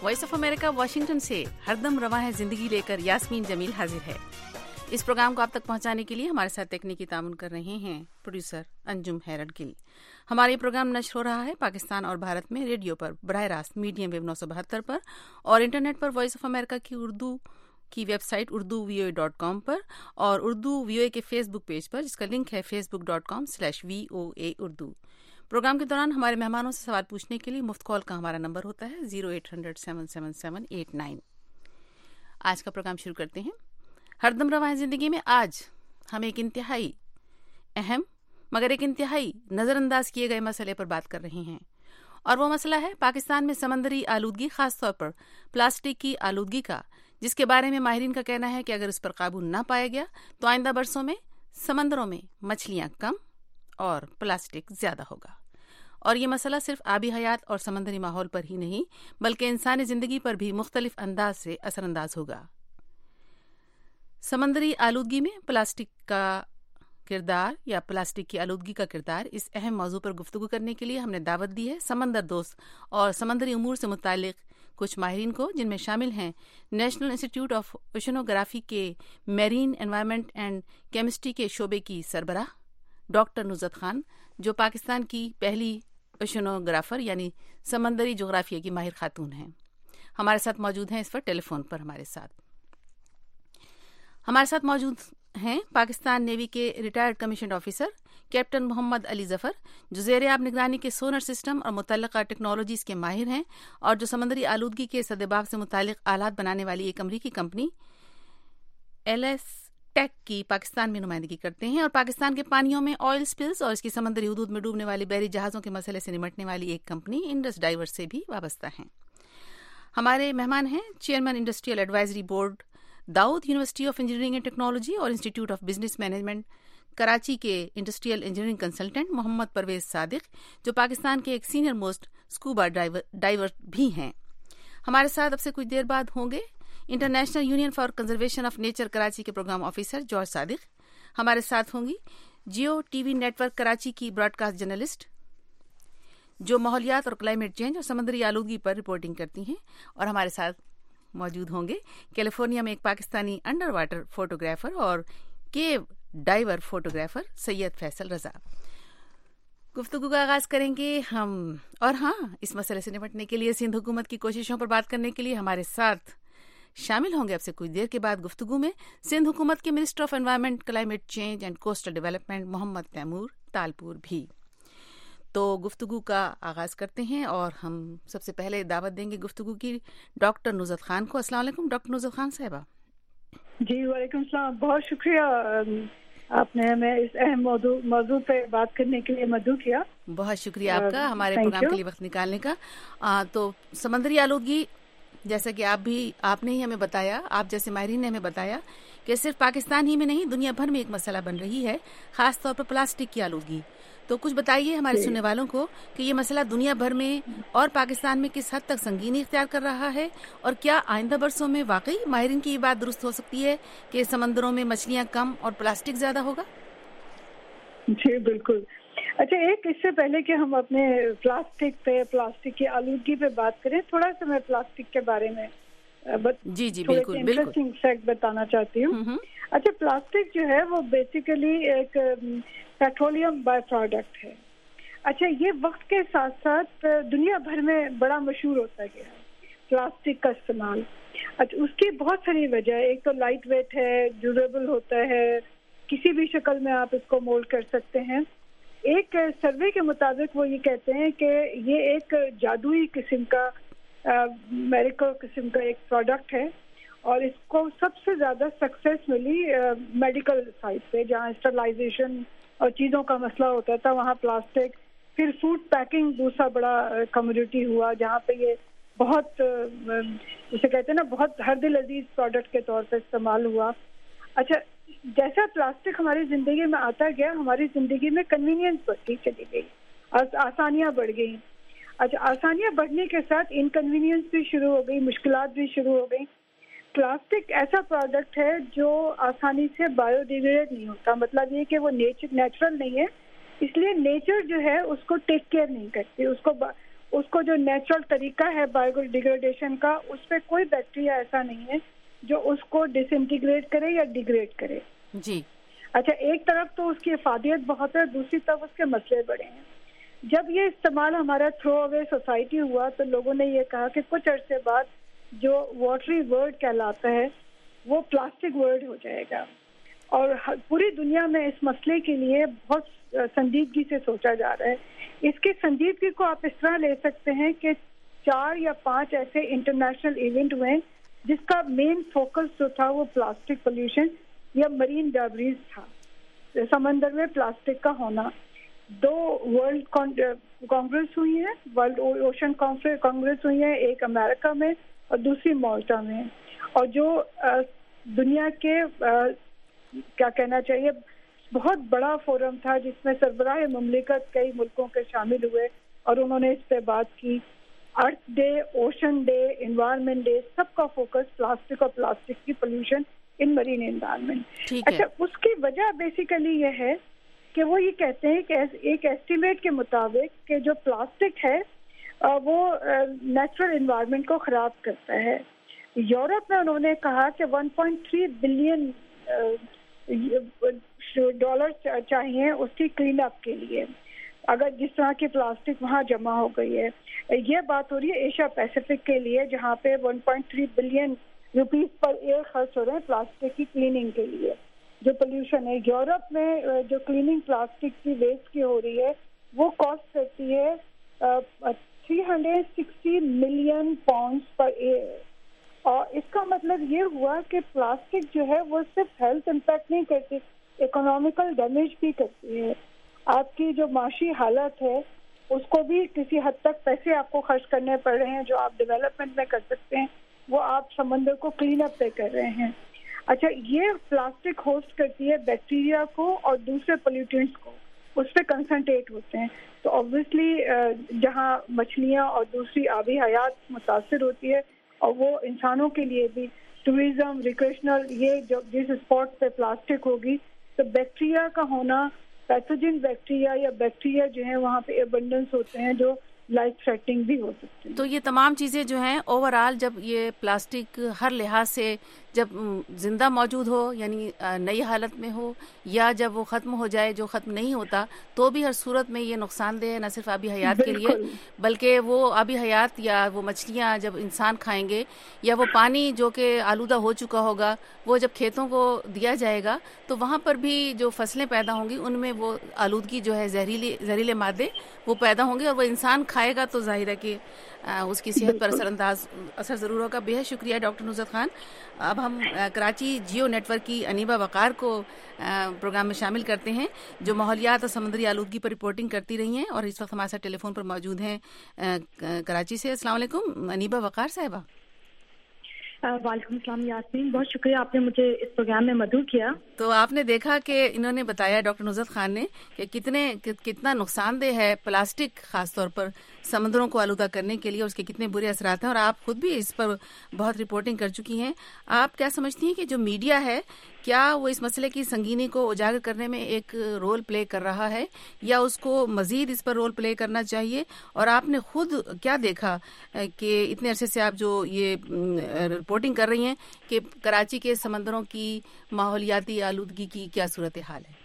Voice of America Washington سے ہردم رواں ہے زندگی لے کر یاسمین جمیل حاضر ہے. اس پروگرام کو آپ تک پہنچانے کے لیے ہمارے ساتھ تکنیکی تعاون کر رہے ہیں پروڈیوسر انجم ہیرڈ گل. ہمارا یہ پروگرام نشر ہو رہا ہے پاکستان اور بھارت میں ریڈیو پر براہ راست میڈیم ویو 972 پر اور انٹرنیٹ پر وائس آف امریکہ کی اردو کی ویب سائٹ urduvoa.com پر اور اردو VOA کے فیس بک پیج پر، جس کا لنک ہے facebook.com/VOA اردو. پروگرام کے دوران ہمارے مہمانوں سے سوال پوچھنے کے لیے مفت کال کا ہمارا نمبر ہوتا ہے 0800-777-89. آج کا پروگرام شروع کرتے ہیں. ہردم رواں زندگی میں آج ہم ایک انتہائی اہم مگر ایک انتہائی نظر انداز کیے گئے مسئلے پر بات کر رہے ہیں، اور وہ مسئلہ ہے پاکستان میں سمندری آلودگی، خاص طور پر پلاسٹک کی آلودگی کا، جس کے بارے میں ماہرین کا کہنا ہے کہ اگر اس پر قابو نہ پایا گیا تو آئندہ برسوں میں سمندروں میں مچھلیاں کم اور پلاسٹک زیادہ ہوگا. اور یہ مسئلہ صرف آبی حیات اور سمندری ماحول پر ہی نہیں بلکہ انسانی زندگی پر بھی مختلف انداز سے اثر انداز ہوگا. سمندری آلودگی میں پلاسٹک کا کردار یا پلاسٹک کی آلودگی کا کردار، اس اہم موضوع پر گفتگو کرنے کے لیے ہم نے دعوت دی ہے سمندر دوست اور سمندری امور سے متعلق کچھ ماہرین کو، جن میں شامل ہیں نیشنل انسٹی ٹیوٹ آف اوشنوگرافی کے میرین انوائرمنٹ اینڈ کیمسٹری کے شعبے کی سربراہ ڈاکٹر نصرت خان، جو پاکستان کی پہلی اوشنوگرافر یعنی سمندری جغرافیہ کی ماہر خاتون ہیں. ہمارے ساتھ موجود ہیں اس وقت ٹیلی فون پر. ہمارے ساتھ موجود ہیں پاکستان نیوی کے retired commissioned officer captain Muhammad Ali Zafar, جو زیر آب نگرانی کے سونر سسٹم اور متعلقہ ٹیکنالوجیز کے ماہر ہیں اور جو سمندری آلودگی کے سدباب سے متعلق آلات بنانے والی ایک امریکی کمپنی LS ٹیک کی پاکستان میں نمائندگی کرتے ہیں، اور پاکستان کے پانیوں میں آئل سپلز اور اس کی سمندری حدود میں ڈوبنے والی بحری جہازوں کے مسئلے سے نمٹنے والی ایک کمپنی انڈس ڈائیور سے بھی وابستہ ہیں. ہمارے مہمان ہیں chairman industrial advisory board Dawood, university of engineering and technology اور institute of business management Karachi کے industrial engineering consultant Muhammad Pervez Sadiq, جو پاکستان کے ایک سینئر موسٹ اسکوبا ڈائیور بھی ہیں. ہمارے ساتھ اب سے کچھ دیر بعد ہوں گے international union for conservation of nature Karachi کے پروگرام آفیسر جارج صادق. ہمارے ساتھ ہوں گی Geo T V network Karachi کی براڈ کاسٹ جرنلسٹ، جو ماحولیات اور کلائمیٹ چینج اور سمندری آلودگی پر رپورٹنگ کرتی ہیں. اور ہمارے ساتھ موجود ہوں گے کیلیفورنیا میں ایک پاکستانی انڈر واٹر فوٹوگرافر اور کیو ڈائیور فوٹوگرافر سید فیصل رضا. گفتگو کا آغاز کریں گے ہم، اور اس مسئلے سے نمٹنے کے لیے سندھ حکومت کی کوششوں پر بات کرنے کے لیے ہمارے ساتھ شامل ہوں گے اب سے کچھ دیر کے بعد گفتگو میں سندھ حکومت کے minister of environment, climate change and coastal development Muhammad Taimur Talpur بھی. تو گفتگو کا آغاز کرتے ہیں اور ہم سب سے پہلے دعوت دیں گے گفتگو کی ڈاکٹر نصرت خان کو. السلام علیکم ڈاکٹر نصرت خان صاحبہ. جی وعلیکم السلام، بہت شکریہ آپ نے ہمیں اس اہم موضوع پہ بات کرنے کے لیے مدعو کیا. بہت شکریہ آپ کا ہمارے پروگرام کے لیے وقت نکالنے کا. تو سمندری آلودگی، جیسا کہ آپ نے ہی ہمیں بتایا، آپ جیسے ماہرین نے ہمیں بتایا کہ صرف پاکستان ہی میں نہیں دنیا بھر میں ایک مسئلہ بن رہی ہے، خاص طور پر پلاسٹک کی آلودگی. تو کچھ بتائیے ہمارے سننے والوں کو کہ یہ مسئلہ دنیا بھر میں اور پاکستان میں کس حد تک سنگینی اختیار کر رہا ہے، اور کیا آئندہ برسوں میں واقعی ماہرین کی یہ بات درست ہو سکتی ہے کہ سمندروں میں مچھلیاں کم اور پلاسٹک زیادہ ہوگا؟ جی بالکل. اچھا، ایک اس سے پہلے کہ ہم اپنے پلاسٹک کی آلودگی پہ بات کریں، تھوڑا سا میں پلاسٹک کے بارے میں جی بالکل انٹرسٹنگ فیکٹ بتانا چاہتی ہوں. اچھا، پلاسٹک جو ہے وہ بیسیکلی ایک پیٹرولیم بائی پروڈکٹ ہے. اچھا، یہ وقت کے ساتھ ساتھ دنیا بھر میں بڑا مشہور ہوتا گیا پلاسٹک کا استعمال. اچھا، اس کی بہت ساری وجہ ہے. ایک تو لائٹ ویٹ ہے، ڈیوریبل ہوتا ہے، کسی بھی شکل میں آپ اس کو مولڈ کر سکتے ہیں. ایک سروے کے مطابق وہ یہ کہتے ہیں کہ یہ ایک جادوئی قسم کا میریکل قسم کا ایک پروڈکٹ ہے، اور اس کو سب سے زیادہ سکسیس ملی میڈیکل سائٹ پہ، جہاں اسٹرلائزیشن اور چیزوں کا مسئلہ ہوتا تھا وہاں پلاسٹک. پھر فوڈ پیکنگ دوسرا بڑا کمیونٹی ہوا جہاں پہ یہ بہت جسے کہتے ہیں نا بہت ہر دل عزیز پروڈکٹ کے طور پہ استعمال ہوا. اچھا، جیسا پلاسٹک ہماری زندگی میں آتا گیا، ہماری زندگی میں کنوینئنس بڑھتی چلی گئی، آسانیاں بڑھ گئی. اچھا، آسانیاں بڑھنے کے ساتھ انکنوینئنس بھی شروع ہو گئی، مشکلات بھی شروع ہو گئی. پلاسٹک ایسا پروڈکٹ ہے جو آسانی سے بایو ڈیگریڈ نہیں ہوتا، مطلب یہ کہ وہ نیچرل نہیں ہے، اس لیے نیچر جو ہے اس کو ٹیک کیئر نہیں کرتی، اس کو جو نیچرل طریقہ ہے بایو ڈیگریڈیشن کا, اس پہ کوئی بیکٹیریا ایسا نہیں ہے جو اس کو ڈس انٹیگریٹ کرے یا ڈیگریڈ کرے. جی اچھا, ایک طرف تو اس کی افادیت بہت ہے, دوسری طرف اس کے مسئلے بڑے ہیں. جب یہ استعمال ہمارا تھرو اوے سوسائٹی ہوا تو لوگوں نے یہ کہا کہ کچھ عرصے بعد جو واٹری ورڈ کہلاتا ہے وہ پلاسٹک ورڈ ہو جائے گا, اور پوری دنیا میں اس مسئلے کے لیے بہت سنجیدگی سے سوچا جا رہا ہے. اس کی سنجیدگی کو آپ اس طرح لے سکتے ہیں کہ 4 یا 5 ایسے انٹرنیشنل ایونٹ ہوئے جس کا مین فوکس جو تھا وہ پلاسٹک پولیوشن یا مرین ڈیبریز تھا, سمندر میں پلاسٹک کا ہونا. 2 ورلڈ کانگریس ہوئی ہیں, ورلڈ اوشن کانگریس ہوئی ہیں, ایک امریکہ میں اور دوسری مالٹا میں. اور جو دنیا کے کیا کہنا چاہیے بہت بڑا فورم تھا جس میں سربراہ مملکت کئی ملکوں کے شامل ہوئے اور انہوں نے اس پہ بات کی. Earth day, ocean day, environment day, سب کا فوکس پلاسٹک اور پلاسٹک کی پولوشن ان مرین انوائرمنٹ. اچھا, اس کی وجہ بیسیکلی یہ ہے کہ وہ یہ کہتے ہیں کہ ایک ایسٹیمیٹ کے مطابق کہ جو پلاسٹک ہے وہ نیچرل انوائرمنٹ کو خراب کرتا ہے. یورپ میں انہوں نے کہا کہ 1.3 بلین ڈالر چاہیے اس کی کلین اپ کے لیے, اگر جس طرح کی پلاسٹک وہاں جمع ہو گئی ہے. یہ بات ہو رہی ہے ایشیا پیسیفک کے لیے جہاں پہ 1.3 بلین روپیز پر ایئر خرچ ہو رہے ہیں پلاسٹک کی کلیننگ کے لیے. جو پولوشن ہے یورپ میں جو کلیننگ پلاسٹک کی ویسٹ کی ہو رہی ہے وہ کاسٹ کرتی ہے 360 ملین پاؤنڈز پر ایئر. اور اس کا مطلب یہ ہوا کہ پلاسٹک جو ہے وہ صرف ہیلتھ امپیکٹ نہیں کرتی, اکنامیکل ڈیمیج بھی کرتی ہے. آپ کی جو معاشی حالت ہے اس کو بھی کسی حد تک پیسے آپ کو خرچ کرنے پڑ رہے ہیں جو آپ ڈیولپمنٹ میں کر سکتے ہیں وہ آپ سمندر کو کلین اپ پہ کر رہے ہیں. اچھا, یہ پلاسٹک ہوسٹ کرتی ہے بیکٹیریا کو اور دوسرے پولیوٹنٹس کو, اس پہ کنسنٹریٹ ہوتے ہیں. تو آبویسلی جہاں مچھلیاں اور دوسری آبی حیات متاثر ہوتی ہے اور وہ انسانوں کے لیے بھی ٹوریزم, ریکریشنل, یہ جو جس اسپاٹ پہ پلاسٹک ہوگی تو بیکٹیریا کا ہونا, پیتھوجن بیکٹیریا یا بیکٹیریا جو ہیں وہاں پہ ایبنڈنس ہوتے ہیں جو لائف تھریٹنگ بھی ہو سکتے ہیں. تو یہ تمام چیزیں جو ہیں اوور آل جب یہ پلاسٹک ہر لحاظ سے جب زندہ موجود ہو یعنی نئی حالت میں ہو یا جب وہ ختم ہو جائے جو ختم نہیں ہوتا تو بھی ہر صورت میں یہ نقصان دہ ہے, نہ صرف آبی حیات کے لیے بلکہ وہ آبی حیات یا وہ مچھلیاں جب انسان کھائیں گے یا وہ پانی جو کہ آلودہ ہو چکا ہوگا وہ جب کھیتوں کو دیا جائے گا تو وہاں پر بھی جو فصلیں پیدا ہوں گی ان میں وہ آلودگی جو ہے زہریلے مادے وہ پیدا ہوں گے اور وہ انسان کھائے گا تو ظاہر ہے کہ اس کی صحت پر اثر ضرور ہوگا. بے حد شکریہ ڈاکٹر نصرت خان. اب ہم کراچی جیو نیٹ ورک کی انیبا وقار کو پروگرام میں شامل کرتے ہیں جو ماحولیات اور سمندری آلودگی پر رپورٹنگ کرتی رہی ہیں اور اس وقت ہمارے ساتھ ٹیلی فون پر موجود ہیں کراچی سے. السلام علیکم انیبا وقار صاحبہ. وعلیکم السلام یاسمین, بہت شکریہ آپ نے مجھے اس پروگرام میں مدعو کیا. تو آپ نے دیکھا کہ انہوں نے بتایا ڈاکٹر نصرت خان نے کہ کتنا نقصان دہ ہے پلاسٹک خاص طور پر سمندروں کو آلودہ کرنے کے لیے, اس کے کتنے برے اثرات ہیں اور آپ خود بھی اس پر بہت رپورٹنگ کر چکی ہیں. آپ کیا سمجھتی ہیں کہ جو میڈیا ہے کیا وہ اس مسئلے کی سنگینی کو اجاگر کرنے میں ایک رول پلے کر رہا ہے یا اس کو مزید اس پر رول پلے کرنا چاہیے؟ اور آپ نے خود کیا دیکھا کہ اتنے عرصے سے آپ جو یہ رپورٹنگ کر رہی ہیں کہ کراچی کے سمندروں کی ماحولیاتی آلودگی کی کیا صورتحال ہے؟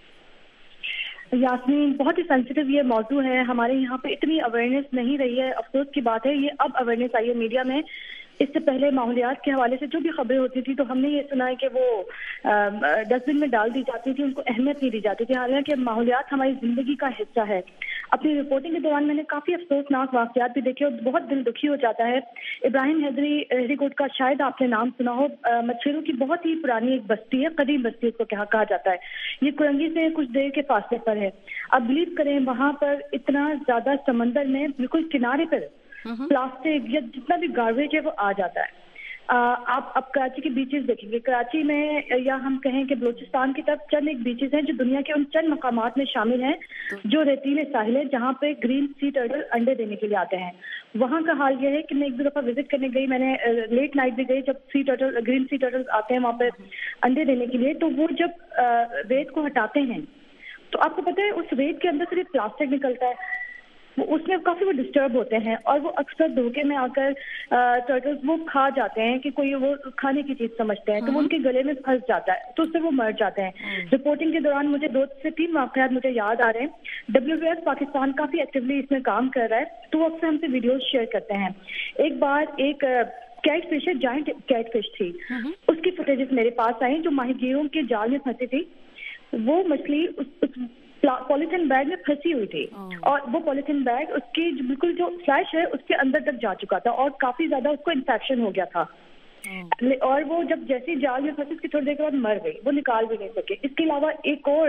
یاسمین, بہت ہی سینسیٹیو یہ موضوع ہے. ہمارے یہاں پہ اتنی اویئرنیس نہیں رہی ہے, افسوس کی بات ہے. یہ اب اویئرنیس آئی ہے میڈیا میں. اس سے پہلے ماحولیات کے حوالے سے جو بھی خبریں ہوتی تھی تو ہم نے یہ سنا ہے کہ وہ ڈسٹ بن میں ڈال دی جاتی تھی, ان کو اہمیت نہیں دی جاتی تھی, حالانکہ ماحولیات ہماری زندگی کا حصہ ہے. اپنی رپورٹنگ کے دوران میں نے کافی افسوسناک واقعات بھی دیکھے اور بہت دل دکھی ہو جاتا ہے. ابراہیم حیدری کوٹ کا شاید آپ نے نام سنا ہو, مچھروں کی بہت ہی پرانی ایک بستی ہے, قدیم بستی اس کو کہا جاتا ہے. یہ کرنگی سے کچھ دیر کے فاصلے پر ہے. اب بلیو کریں وہاں پر اتنا زیادہ سمندر میں بالکل کنارے پر پلاسٹک یا جتنا بھی گاربیج ہے وہ آ جاتا ہے. آپ اب کراچی کے بیچز دیکھیں گے, کراچی میں یا ہم کہیں کہ بلوچستان کی طرف چند ایک بیچز ہیں جو دنیا کے ان چند مقامات میں شامل ہیں جو ریتیلے ساحل ہیں جہاں پہ گرین سی ٹرٹل انڈے دینے کے لیے آتے ہیں. وہاں کا حال یہ ہے کہ میں ایک دو دفعہ وزٹ کرنے گئی, میں نے لیٹ نائٹ بھی گئی جب گرین سی ٹرٹل آتے ہیں وہاں پہ انڈے دینے کے لیے, تو وہ جب ریت کو ہٹاتے ہیں تو آپ کو پتہ ہے اس ریت کے اندر صرف پلاسٹک نکلتا ہے. اس میں کافی وہ ڈسٹرب ہوتے ہیں اور وہ اکثر دھوکے میں آ کر ٹرٹلز وہ کھا جاتے ہیں کہ کوئی وہ کھانے کی چیز سمجھتے ہیں تو وہ ان کے گلے میں پھنس جاتا ہے تو اس سے وہ مر جاتے ہیں. رپورٹنگ کے دوران مجھے 2 سے 3 واقعات مجھے یاد آ رہے ہیں. WWF پاکستان کافی ایکٹیولی اس میں کام کر رہا ہے تو وہ اکثر ہم سے ویڈیوز شیئر کرتے ہیں. ایک بار ایک کیٹ فش ہے, جائنٹ کیٹ فش تھی, اس کی فوٹیجز میرے پاس آئیں جو ماہی گیروں کے جال میں پھنسی تھی. وہ مچھلی پولیتھین بیگ میں پھنسی ہوئی تھی اور وہ پولیتھین بیگ اس کی بالکل جو فلیش ہے اس کے اندر تک جا چکا تھا اور کافی زیادہ اس کو انفیکشن ہو گیا تھا. اور وہ جب جیسے جال میں پھنسی اس کی تھوڑی دیر کے بعد مر گئی, وہ نکال بھی نہیں سکے. اس کے علاوہ ایک اور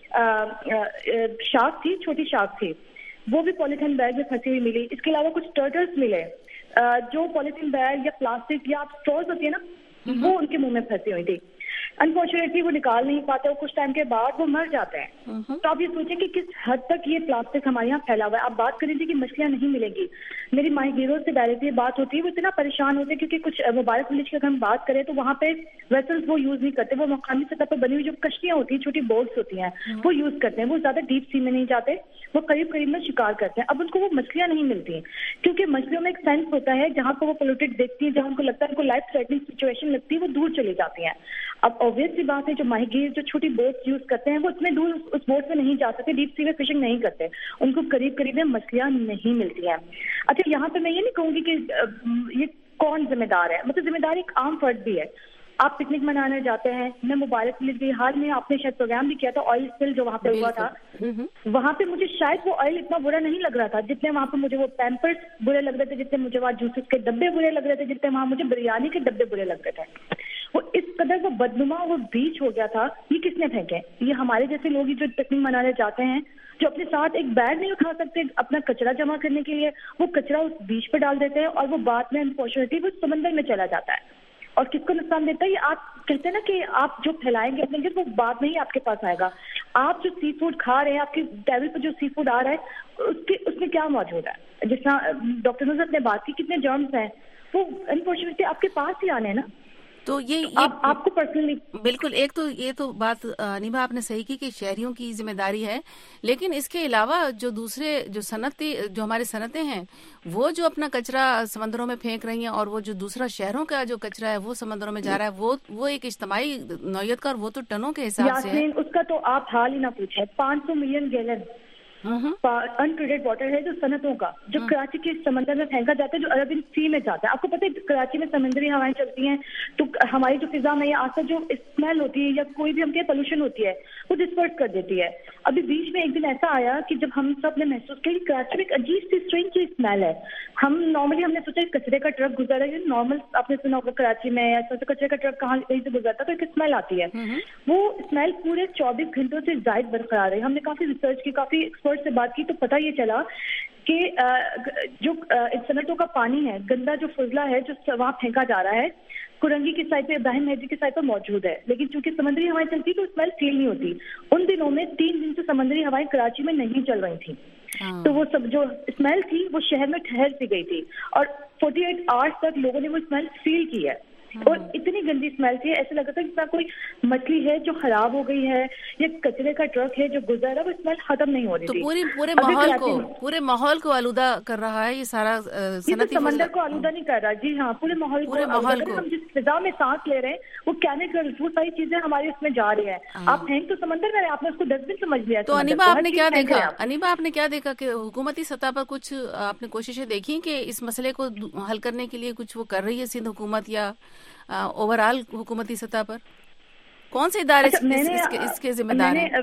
شارک تھی, چھوٹی شارک تھی, وہ بھی پولیتھین بیگ میں پھنسی ہوئی ملی. اس کے علاوہ کچھ ٹرٹلز ملے جو پولیتھین بیگ یا پلاسٹک یا اسٹرز ہوتی ہے نا وہ ان کے منہ میں پھنسی ہوئی تھی. انفارچونیٹلی وہ نکال نہیں پاتے اور کچھ ٹائم کے بعد وہ مر جاتے ہیں. تو آپ یہ سوچیں کہ کس حد تک یہ پلاسٹک ہمارے یہاں پھیلا ہوا ہے. آپ بات کریں تھی کہ مچھلیاں نہیں ملیں گی, میری ماہی گیروں سے ڈائریکٹلی بات ہوتی ہے, وہ اتنا پریشان ہوتے ہیں کیونکہ کچھ موبائل ولیج کی اگر ہم بات کریں تو وہاں پہ ویسلز وہ یوز نہیں کرتے, وہ مقامی سطح پر بنی ہوئی جو کشتیاں ہوتی ہیں, چھوٹی بوٹس ہوتی ہیں, وہ یوز کرتے ہیں. وہ زیادہ ڈیپ سی میں نہیں جاتے, وہ قریب قریب میں شکار کرتے ہیں. اب ان کو وہ مچھلیاں نہیں ملتی ہیں کیونکہ مچھلیوں میں ایک سینس ہوتا ہے جہاں کو وہ پولوٹیڈ دیکھتی ہیں, جہاں ان کو لگتا ہے ان کو لائف تھریٹنگ سچویشن لگتی ہے, وہ دور چلی جاتی ہیں. اب آبویس سی بات ہے جو ماہی گیر جو چھوٹی بوٹ یوز کرتے ہیں وہ اتنے دور اس بوٹ میں نہیں جا سکتے, ڈیپ سی میں فشنگ نہیں کرتے, ان کو قریب قریب میں مچھلیاں نہیں ملتی ہیں. اچھا یہاں پہ میں یہ نہیں کہوں گی کہ یہ کون ذمہ دار ہے, مطلب ذمہ دار ایک عام فرد بھی ہے. آپ پکنک منانے جاتے ہیں, میں موبائل پلیز حال میں آپ نے شاید پروگرام بھی کیا تھا آئل اسپل جو وہاں پہ ہوا تھا, وہاں پہ مجھے شاید وہ آئل اتنا برا نہیں لگ رہا تھا جتنے وہاں پہ مجھے وہ پیمپرس برے لگ رہے تھے, جتنے مجھے وہاں جوسز کے ڈبے برے لگ رہے تھے, جتنے وہاں مجھے بریانی کے ڈبے برے لگ رہے تھے. وہ اس قدر وہ بدنما وہ بیچ ہو گیا تھا. یہ کس نے پھینکے؟ یہ ہمارے جیسے لوگ جو پکنک منانے جاتے ہیں جو اپنے ساتھ ایک بیگ نہیں اٹھا سکتے اپنا کچرا جمع کرنے کے لیے, وہ کچرا اس بیچ پہ ڈال دیتے ہیں اور وہ بعد میں انفارچونیٹلی وہ سمندر میں چلا جاتا ہے. اور کس کو نقصان دیتا ہے؟ یہ آپ کہتے ہیں نا کہ آپ جو پھیلائیں گے اپنے گھر وہ بعد میں ہی آپ کے پاس آئے گا. آپ جو سی فوڈ کھا رہے ہیں, آپ کی ٹیبل پہ جو سی فوڈ آ رہا ہے اس میں کیا موجود ہے؟ جس طرح ڈاکٹر نصرت نے بات کی کتنے جرمز ہیں, وہ انفارچونیٹلی آپ کے پاس ہی آنے ہیں نا. تو یہ آپ کو پرسنلی بالکل ایک تو یہ تو بات نیبا آپ نے صحیح کی کہ شہریوں کی ذمہ داری ہے, لیکن اس کے علاوہ جو دوسرے جو ہماری صنعتیں ہیں وہ جو اپنا کچرا سمندروں میں پھینک رہی ہیں اور وہ جو دوسرا شہروں کا جو کچرا ہے وہ سمندروں میں جا رہا ہے, وہ ایک اجتماعی نوعیت کا, اور وہ تو ٹنوں کے حساب سے ہے. اس کا تو آپ حال ہی نہ پوچھیں. 500 ملین گیلن انٹریٹڈ واٹر ہے جو صنعتوں کا, جو کراچی کے سمندر میں پھینکا جاتا ہے, جو عربین سی میں جاتا ہے. آپ کو پتہ ہے کراچی میں سمندری ہوائیں چلتی ہیں تو ہماری جو فضا میں آس پاس جو اسمیل ہوتی ہے یا کوئی بھی ہم کے پولوشن ہوتی ہے وہ ڈسپرس کر دیتی ہے. ابھی بیچ میں ایک دن ایسا آیا کہ جب ہم سب نے محسوس کیا کہ کراچی میں ایک عجیب سی اسٹرینج سی اسمیل ہے. ہم نے سوچا کچرے کا ٹرک گزر رہا ہے, نارمل آپ نے سنا ہوگا کراچی میں ایسا کچرے کا ٹرک کہاں کہیں سے گزرتا تو ایک اسمیل آتی ہے. وہ اسمیل پورے 24 گھنٹوں سے زائد برقرار ہے. ہم نے کافی ریسرچ کی, کافی ایکسپرٹ سے بات کی تو پتہ یہ چلا کہ جو صنعتوں کا پانی ہے, گندا جو فضلہ ہے جو وہاں پھینکا جا رہا ہے, کرنگی کی سائڈ پہ, ابراہیم میڈی کی سائڈ پہ موجود ہے, لیکن چونکہ سمندری ہوائیں چلتی تو اسمیل فیل نہیں ہوتی. ان دنوں میں 3 دن سے سمندری ہوائیں کراچی میں نہیں چل رہی تھیں, تو وہ سب جو اسمیل تھی وہ شہر میں ٹھہر سی گئی تھی اور 48 آورس تک لوگوں نے وہ اسمیل فیل کی ہے. اور اتنی گندی اسمیل تھی, ایسا لگتا تھا کہ کوئی مچھلی ہے جو خراب ہو گئی ہے یا کچرے کا ٹرک ہے جو گزر رہا ہے, وہ اسمیل ختم نہیں ہو رہی تھی. تو پورے ماحول کو آلودہ کر رہا ہے یہ سارا صنعتی سمندر کو آلودہ نہیں کر رہا. جی ہاں, پورے ماحول کو. ہم جس فضا میں سانس لے رہے ہیں وہ کیمیکلز, وہ ساری چیزیں ہمارے اس میں جا رہی ہیں. آپ پھینک تو سمندر میں, آپ نے اس کو ڈسٹ بن سمجھ لیا. تو انیبا آپ نے کیا دیکھا کہ حکومتی سطح پر کچھ آپ نے کوششیں دیکھی کہ اس مسئلے کو حل کرنے کے لیے کچھ وہ کر رہی ہے سندھ حکومت یا اوور آل حکومتی سطح پر کون سے ادارے اس کے ذمہ دار ہیں؟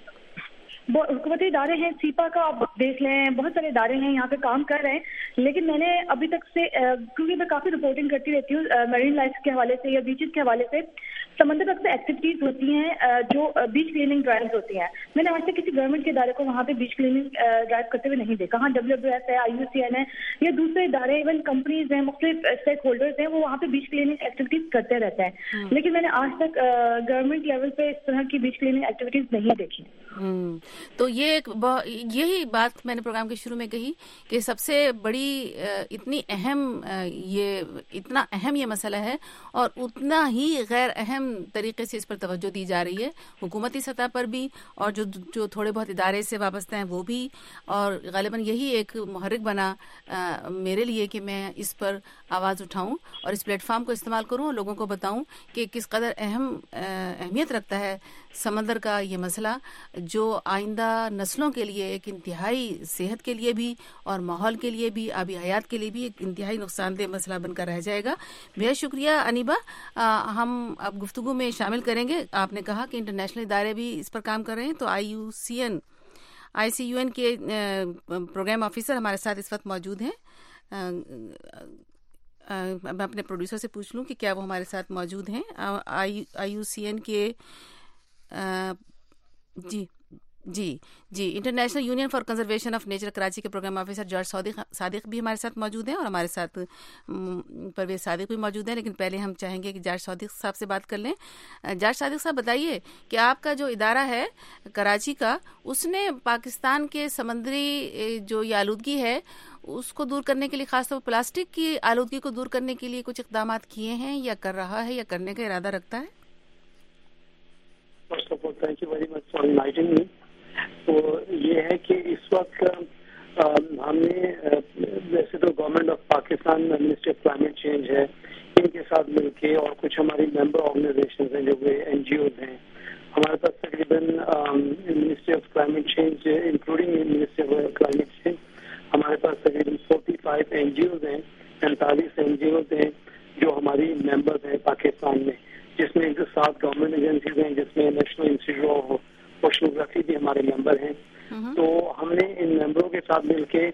حکومتی ادارے ہیں, سیپا کا آپ دیکھ لیں, بہت سارے ادارے ہیں یہاں پہ کام کر رہے ہیں. لیکن میں نے ابھی تک سے, کیونکہ میں کافی رپورٹنگ کرتی رہتی ہوں میرین لائف کے حوالے سے یا بیچز کے حوالے سے, سمندر تک سے ایکٹیویٹیز ہوتی ہیں جو بیچ کلیننگ ڈرائیوز ہوتی ہیں. میں نے آج تک کسی گورنمنٹ کے ادارے کو وہاں پہ بیچ کلیننگ ڈرائیو کرتے ہوئے نہیں دیکھا. ہاں WWF ہے, IUCN ہے یا دوسرے ادارے, ایون کمپنیز ہیں, مختلف اسٹیک ہولڈرز ہیں, وہ وہاں پہ بیچ کلیننگ ایکٹیویٹیز کرتے رہتے ہیں. لیکن میں نے آج تک گورنمنٹ لیول پہ اس طرح کی بیچ کلیننگ ایکٹیویٹیز نہیں دیکھی. تو یہی بات میں نے پروگرام کے شروع میں کہی کہ سب سے بڑی اتنا اہم یہ مسئلہ ہے اور اتنا ہی غیر اہم طریقے سے اس پر توجہ دی جا رہی ہے، حکومتی سطح پر بھی اور جو تھوڑے بہت ادارے سے وابستہ ہیں وہ بھی، اور غالباً یہی ایک محرک بنا میرے لیے کہ میں اس پر آواز اٹھاؤں اور اس پلیٹ فارم کو استعمال کروں اور لوگوں کو بتاؤں کہ کس قدر اہمیت رکھتا ہے سمندر کا یہ مسئلہ، جو آئندہ نسلوں کے لیے ایک انتہائی صحت کے لیے بھی اور ماحول کے لیے بھی، آبی حیات کے لیے بھی ایک انتہائی نقصان دہ مسئلہ بن کر رہ جائے گا۔ بہت شکریہ انیبہ، ہم اب گفتگو میں شامل کریں گے۔ آپ نے کہا کہ انٹرنیشنل ادارے بھی اس پر کام کر رہے ہیں، تو ICUN کے پروگرام آفیسر ہمارے ساتھ اس وقت موجود ہیں۔ میں اپنے پروڈیوسر سے پوچھ لوں کہ کیا وہ ہمارے ساتھ موجود ہیں IUCN کے جی international union for conservation of nature Karachi کے پروگرام آفیسر جارج صادق بھی ہمارے ساتھ موجود ہیں، اور ہمارے ساتھ پرویز صادق بھی موجود ہیں۔ لیکن پہلے ہم چاہیں گے کہ جارج صادق صاحب سے بات کر لیں۔ جارج صادق صاحب، بتائیے کہ آپ کا جو ادارہ ہے کراچی کا، اس نے پاکستان کے سمندری جو یہ آلودگی ہے اس کو دور کرنے کے لیے، خاص طور پر پلاسٹک کی آلودگی کو دور کرنے کے لیے کچھ اقدامات کیے ہیں یا کر رہا ہے یا کرنے کا ارادہ رکھتا ہے؟ First of all, thank you very much for inviting me. تو یہ ہے کہ اس وقت ہم نے ویسے تو government of Pakistan ministry of climate change ہے، ان کے ساتھ مل کے، اور کچھ ہماری ممبر آرگنائزیشنز ہیں جو کہ NGOs ہیں، ہمارے پاس تقریباً ministry of climate change including ministry of climate change ہمارے پاس تقریباً 45 NGOs ہیں، 45 NGOs ہیں جو ہماری ممبرز ہیں پاکستان میں، جس میں 7 گورنمنٹ ایجنسیز ہیں، جس میں نیشنل انسٹیٹیوٹ آف اوشنوگرافی بھی ہمارے ممبر ہیں۔ تو ہم نے ان ممبروں کے ساتھ مل کے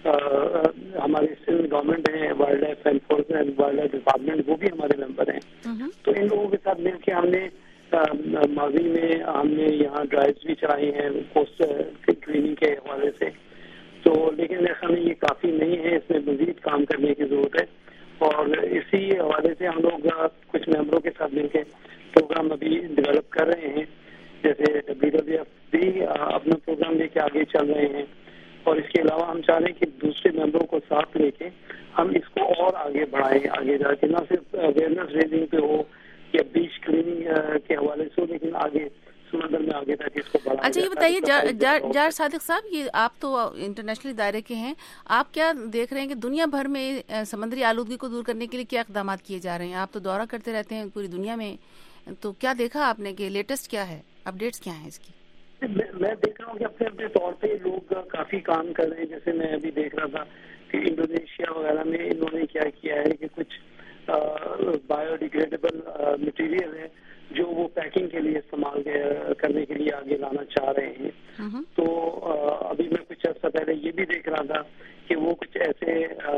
ہماری سندھ گورنمنٹ ہے، wildlife enforcement wildlife department, وہ بھی ہمارے ممبر ہیں۔ تو ان لوگوں کے ساتھ مل کے ہم نے ماضی میں یہاں ڈرائیوز بھی چلائی ہیں کوسٹ کلیننگ کے حوالے سے، تو لیکن میرے خیال میں یہ کافی نہیں ہے، اس میں مزید کام کرنے کی ضرورت ہے، اور اسی حوالے سے ہم لوگ کچھ ممبروں کے ساتھ مل کے پروگرام ابھی ڈیولپ کر رہے ہیں، جیسے WWF بھی اپنا پروگرام لے کے آگے چل رہے ہیں، اور اس کے علاوہ ہم چاہ رہے ہیں کہ دوسرے ممبروں کو ساتھ لے کے ہم اس کو اور آگے بڑھائیں، آگے جا کے نہ صرف اویئرنیس ریزنگ پہ ہو یا بیچ کلیننگ کے حوالے سے ہو، لیکن آگے سمندر میں آگے تک اس کو بڑھائیں۔ اچھا، یہ بتائیے جارج صادق صاحب، یہ آپ تو انٹرنیشنل ادارے کے ہیں، آپ کیا دیکھ رہے ہیں کہ دنیا بھر میں سمندری آلودگی کو دور کرنے کے لیے کیا اقدامات کیے جا رہے ہیں؟ آپ تو دورہ کرتے رہتے ہیں پوری دنیا میں، تو کیا دیکھا آپ نے کہ لیٹسٹ کیا ہے، اپڈیٹس کیا ہیں اس کی؟ میں دیکھ رہا ہوں کہ اپنے اپنے طور پہ لوگ کافی کام کر رہے ہیں، جیسے میں ابھی دیکھ رہا تھا کہ انڈونیشیا وغیرہ میں انہوں نے کیا ہے کہ کچھ بایو ڈیگریڈیبل مٹیریل ہے جو وہ پیکنگ کے لیے استعمال کرنے کے لیے آگے لانا چاہ رہے ہیں۔ تو ابھی میں کچھ عرصہ پہلے یہ بھی دیکھ رہا تھا کہ وہ کچھ ایسے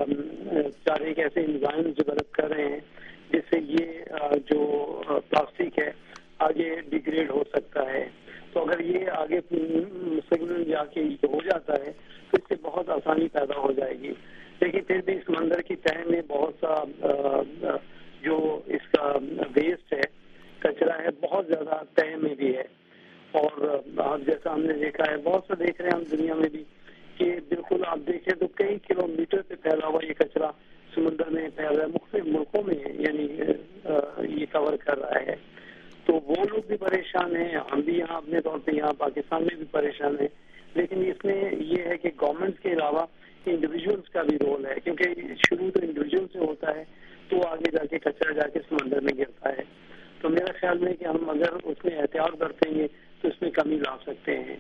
ایسے انزائم ڈیولپ کر رہے ہیں جس سے یہ جو پلاسٹک ہے آگے ڈیگریڈ ہو سکتا ہے۔ تو اگر یہ آگے مستقبل جا کے ہو جاتا ہے تو اس سے بہت آسانی پیدا ہو جائے گی، لیکن پھر بھی سمندر کی تہ میں بہت سا جو اس کا ویسٹ ہے، کچرا ہے، بہت زیادہ تہ میں بھی ہے، اور جیسا ہم نے دیکھا ہے، بہت سا دیکھ رہے ہیں ہم دنیا میں بھی کہ بالکل آپ دیکھیں تو کئی کلومیٹر پہ پھیلا ہوا یہ کچرا سمندر میں پھیل رہا ہے، مختلف ملکوں میں یعنی یہ کور کر رہا ہے۔ تو وہ لوگ بھی پریشان ہیں، ہم بھی یہاں اپنے طور پہ یہاں پاکستان میں بھی پریشان ہیں، لیکن اس میں یہ ہے کہ گورنمنٹ کے علاوہ انڈیویجولس کا بھی رول ہے، کیونکہ شروع تو انڈیویجول سے ہوتا ہے تو آگے جا کے کچرا جا کے سمندر میں گرتا ہے۔ تو میرا خیال ہے کہ ہم اگر اس میں احتیاط برتیں گے تو اس میں کمی لا سکتے ہیں۔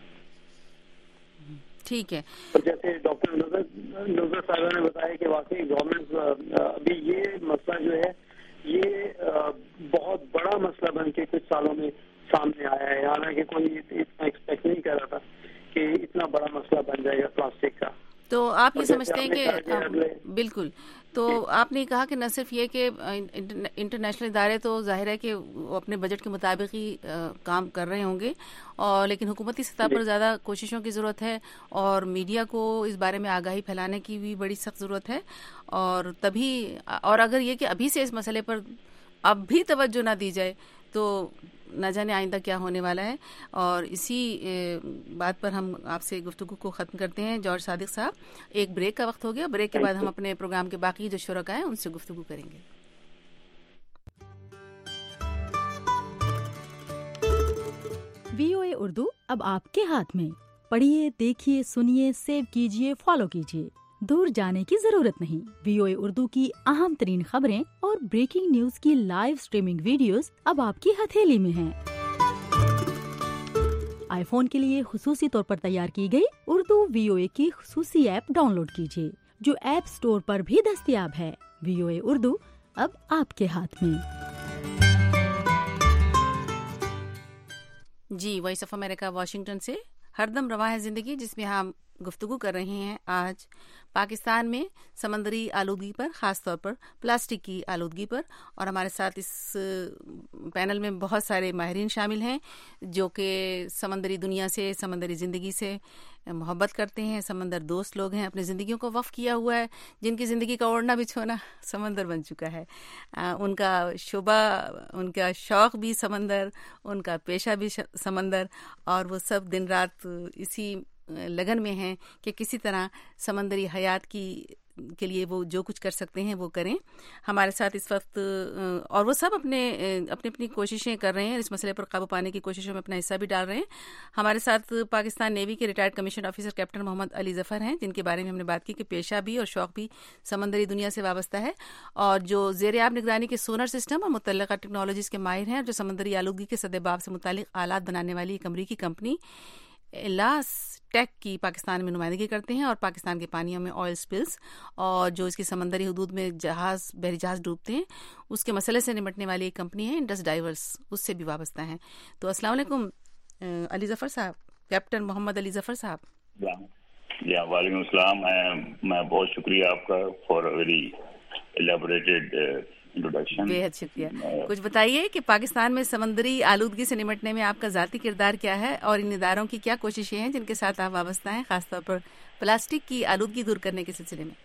ٹھیک ہے، جیسے ڈاکٹر نظر صاحبہ نے بتایا کہ واقعی گورنمنٹ ابھی یہ مسئلہ جو ہے یہ بہت بڑا مسئلہ بن کے کچھ سالوں میں سامنے آیا ہے، حالانکہ کوئی اتنا ایکسپیکٹ نہیں کر رہا تھا کہ اتنا بڑا مسئلہ بن جائے گا پلاسٹک کا۔ تو آپ یہ سمجھتے ہیں کہ بالکل، تو آپ نے کہا کہ نہ صرف یہ کہ انٹرنیشنل ادارے تو ظاہر ہے کہ وہ اپنے بجٹ کے مطابق ہی کام کر رہے ہوں گے، اور لیکن حکومتی سطح پر زیادہ کوششوں کی ضرورت ہے، اور میڈیا کو اس بارے میں آگاہی پھیلانے کی بھی بڑی سخت ضرورت ہے، اور تبھی اور اگر یہ کہ ابھی سے اس مسئلے پر اب بھی توجہ نہ دی جائے تو نہ جانے آئندہ کیا ہونے والا ہے۔ اور اسی بات پر ہم آپ سے گفتگو کو ختم کرتے ہیں۔ جارج صادق صاحب، ایک بریک کا وقت ہو گیا، بریک کے بعد ہم اپنے پروگرام کے باقی جو شرکاء ہیں ان سے گفتگو کریں گے۔ VOA उर्दू अब आपके हाथ में। पढ़िए, देखिए, सुनिए, सेव कीजिए, फॉलो कीजिए। दूर जाने की जरूरत नहीं। VOA उर्दू की अहम तरीन खबरें और ब्रेकिंग न्यूज की लाइव स्ट्रीमिंग वीडियोस अब आपकी हथेली में हैं। आईफोन के लिए खुसूसी तौर पर तैयार की गई उर्दू VOA की खुसूसी ऐप डाउनलोड कीजिए, जो ऐप स्टोर पर भी दस्तयाब है। VOA उर्दू अब आपके हाथ में। जी, वॉइस ऑफ अमेरिका वाशिंगटन से हरदम रवा है जिंदगी, जिसमें हम गुफ्तगू कर रहे हैं आज पाकिस्तान में समंदरी आलूदगी पर, ख़ास तौर पर प्लास्टिक की आलूदगी पर। और हमारे साथ इस पैनल में बहुत सारे माहिरीन शामिल हैं जो कि समंदरी दुनिया से, समंदरी ज़िंदगी से मोहब्बत करते हैं, समंदर दोस्त लोग हैं, अपनी ज़िंदगियों को वफ़ किया हुआ है, जिनकी ज़िंदगी का ओढ़ना बिछोना समंदर बन चुका है। उनका शोबा, उनका शौक़ भी समंदर, उनका पेशा भी समंदर, और वो सब दिन रात इसी लगन में हैं कि किसी तरह समंदरी हयात के लिए वो जो कुछ कर सकते हैं वो करें। हमारे साथ इस वक्त, और वो सब अपनी कोशिशें कर रहे हैं, इस मसले पर काबू पाने की कोशिशों में अपना हिस्सा भी डाल रहे हैं। हमारे साथ पाकिस्तान नेवी के retired commission officer captain Mohammad Ali Zafar हैं, जिनके बारे में हमने बात की कि पेशा भी और शौक़ भी समंदरी दुनिया से वाबस्ता है, और जो ज़ेर-ए-आब निगरानी के सोनर सिस्टम और मुतल्लिका टेक्नोलॉजीज़ के माहिर हैं, जो समंदरी आलूदगी के सद्देबाब से मुतालिक आलात बनाने वाली एक अमरीकी कंपनी एलास टेक की पाकिस्तान में नुमाइंदगी करते हैं, और पाकिस्तान के पानियों में ऑयल स्पिल्स और जो इसकी समंदरी हदूद में बहरी जहाज़ डूबते हैं उसके मसले से निपटने वाली एक कंपनी है इंडस डाइवर्स, उससे भी वाबस्ता हैं। तो अस्सलाम वालेकुम अली ज़फ़र साहब, कैप्टन मोहम्मद अली ज़फ़र साहब। वालेकुम अस्सलाम। मैं बहुत शुक्रिया आपका फॉर वेरी एलैबोरेटेड इंट्रोडक्शन। बेहद शुक्रिया। कुछ बताइए कि पाकिस्तान में समंदरी आलूदगी से निपटने में आपका ज़ाती किरदार क्या है, और इन इदारों की क्या कोशिशें हैं जिनके साथ आप वाबस्ता हैं, खासतौर पर प्लास्टिक की आलूदगी दूर करने के सिलसिले में?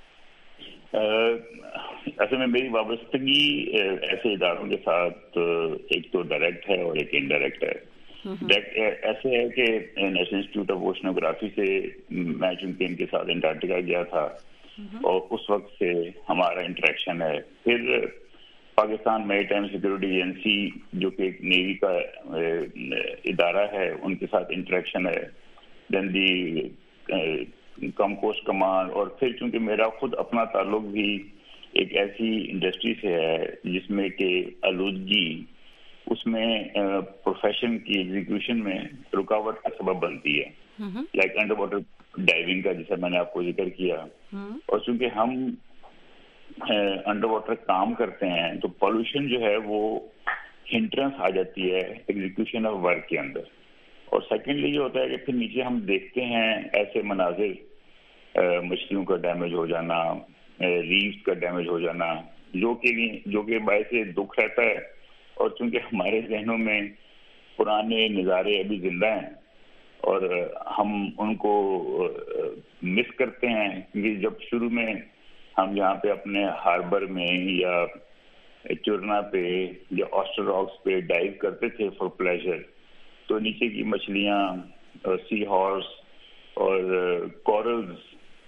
असल में मेरी वाबस्तगी ऐसे इदारों के साथ एक तो डायरेक्ट है और एक इनडायरेक्ट है। डायरेक्ट ऐसे है कि नेशनल इंस्टीट्यूट ऑफ ओशनोग्राफी से मैं चूंकि इनके साथ अंटार्कटिका गया था और उस वक्त से हमारा इंटरेक्शन है। फिर पाकिस्तान मैरीटाइम सिक्योरिटी एजेंसी जो कि एक नेवी का इदारा है, उनके साथ इंटरेक्शन है। Then the com coast command, और फिर चूंकि मेरा खुद अपना ताल्लुक भी एक ऐसी इंडस्ट्री से है जिसमें कि आलूदगी उसमें प्रोफेशन की एग्जीक्यूशन में रुकावट का सबब बनती है, लाइक अंडर वाटर डाइविंग का जैसा मैंने आपको जिक्र किया। और चूंकि हम अंडर वाटर काम करते हैं तो पॉल्यूशन जो है वो हिंड्रेंस आ जाती है एग्जीक्यूशन ऑफ वर्क के अंदर। और सेकेंडली ये होता है कि फिर नीचे हम देखते हैं ऐसे मनाजिर, मछलियों का डैमेज हो जाना, रीफ्स का डैमेज हो जाना, जो कि बायस दुख रहता है। और चूंकि हमारे जहनों में पुराने नज़ारे अभी जिंदा हैं और हम उनको मिस करते हैं, क्योंकि जब शुरू में हम यहाँ पे अपने हार्बर में या चुरना पे या ऑस्टर रॉक्स पे डाइव करते थे फॉर प्लेजर, तो नीचे की मछलियाँ, सी हॉर्स और कॉरल्स